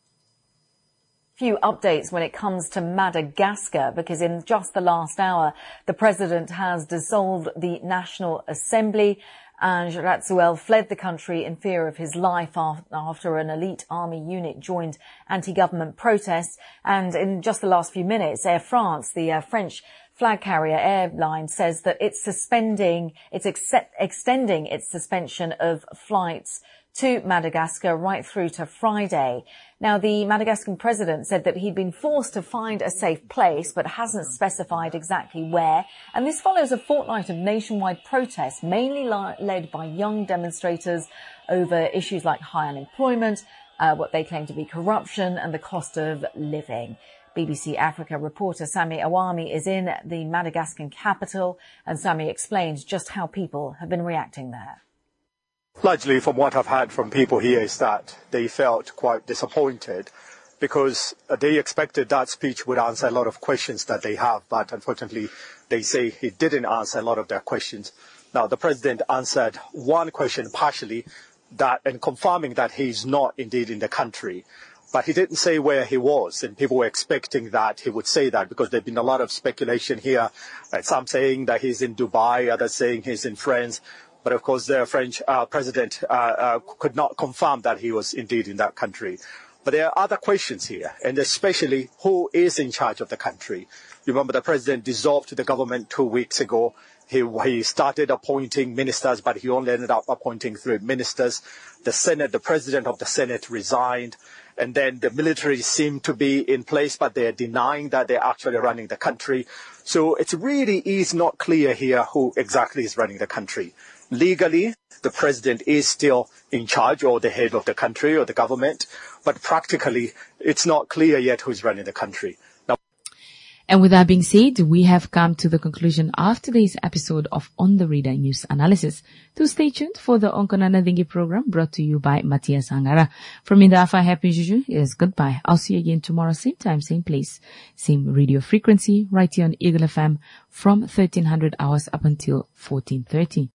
Speaker 17: Few updates when it comes to Madagascar, because in just the last hour, the president has dissolved the National Assembly, and Rajoelina fled the country in fear of his life after an elite army unit joined anti-government protests. And in just the last few minutes, Air France, the French flag carrier airline, says that it's extending its suspension of flights to Madagascar right through to Friday. Now, the Madagascan president said that he'd been forced to find a safe place, but hasn't specified exactly where. And this follows a fortnight of nationwide protests, mainly led by young demonstrators over issues like high unemployment, what they claim to be corruption, and the cost of living. BBC Africa reporter Sami Awami is in the Madagascan capital, and Sami explains just how people have been reacting there.
Speaker 19: Largely from what I've heard from people here is that they felt quite disappointed because they expected that speech would answer a lot of questions that they have, but unfortunately they say it didn't answer a lot of their questions. Now, the president answered one question partially, that and confirming that he's not indeed in the country. But he didn't say where he was, and people were expecting that he would say that because there's been a lot of speculation here. Some saying that he's in Dubai, others saying he's in France. But of course, the French president could not confirm that he was indeed in that country. But there are other questions here, and especially who is in charge of the country. You remember the president dissolved the government 2 weeks ago. He started appointing ministers, but he only ended up appointing 3 ministers. The Senate, the president of the Senate resigned. And then the military seem to be in place, but they're denying that they're actually running the country. So it really is not clear here who exactly is running the country. Legally, the president is still in charge or the head of the country or the government, but practically it's not clear yet who's running the country.
Speaker 1: And with that being said, we have come to the conclusion of today's episode of On the Radar News Analysis. Do stay tuned for the Onkonana Dengue program brought to you by Matthias Angara. From Indafa, Happy Juju is goodbye. I'll see you again tomorrow, same time, same place, same radio frequency, right here on Eagle FM from 1300 hours up until 14:30.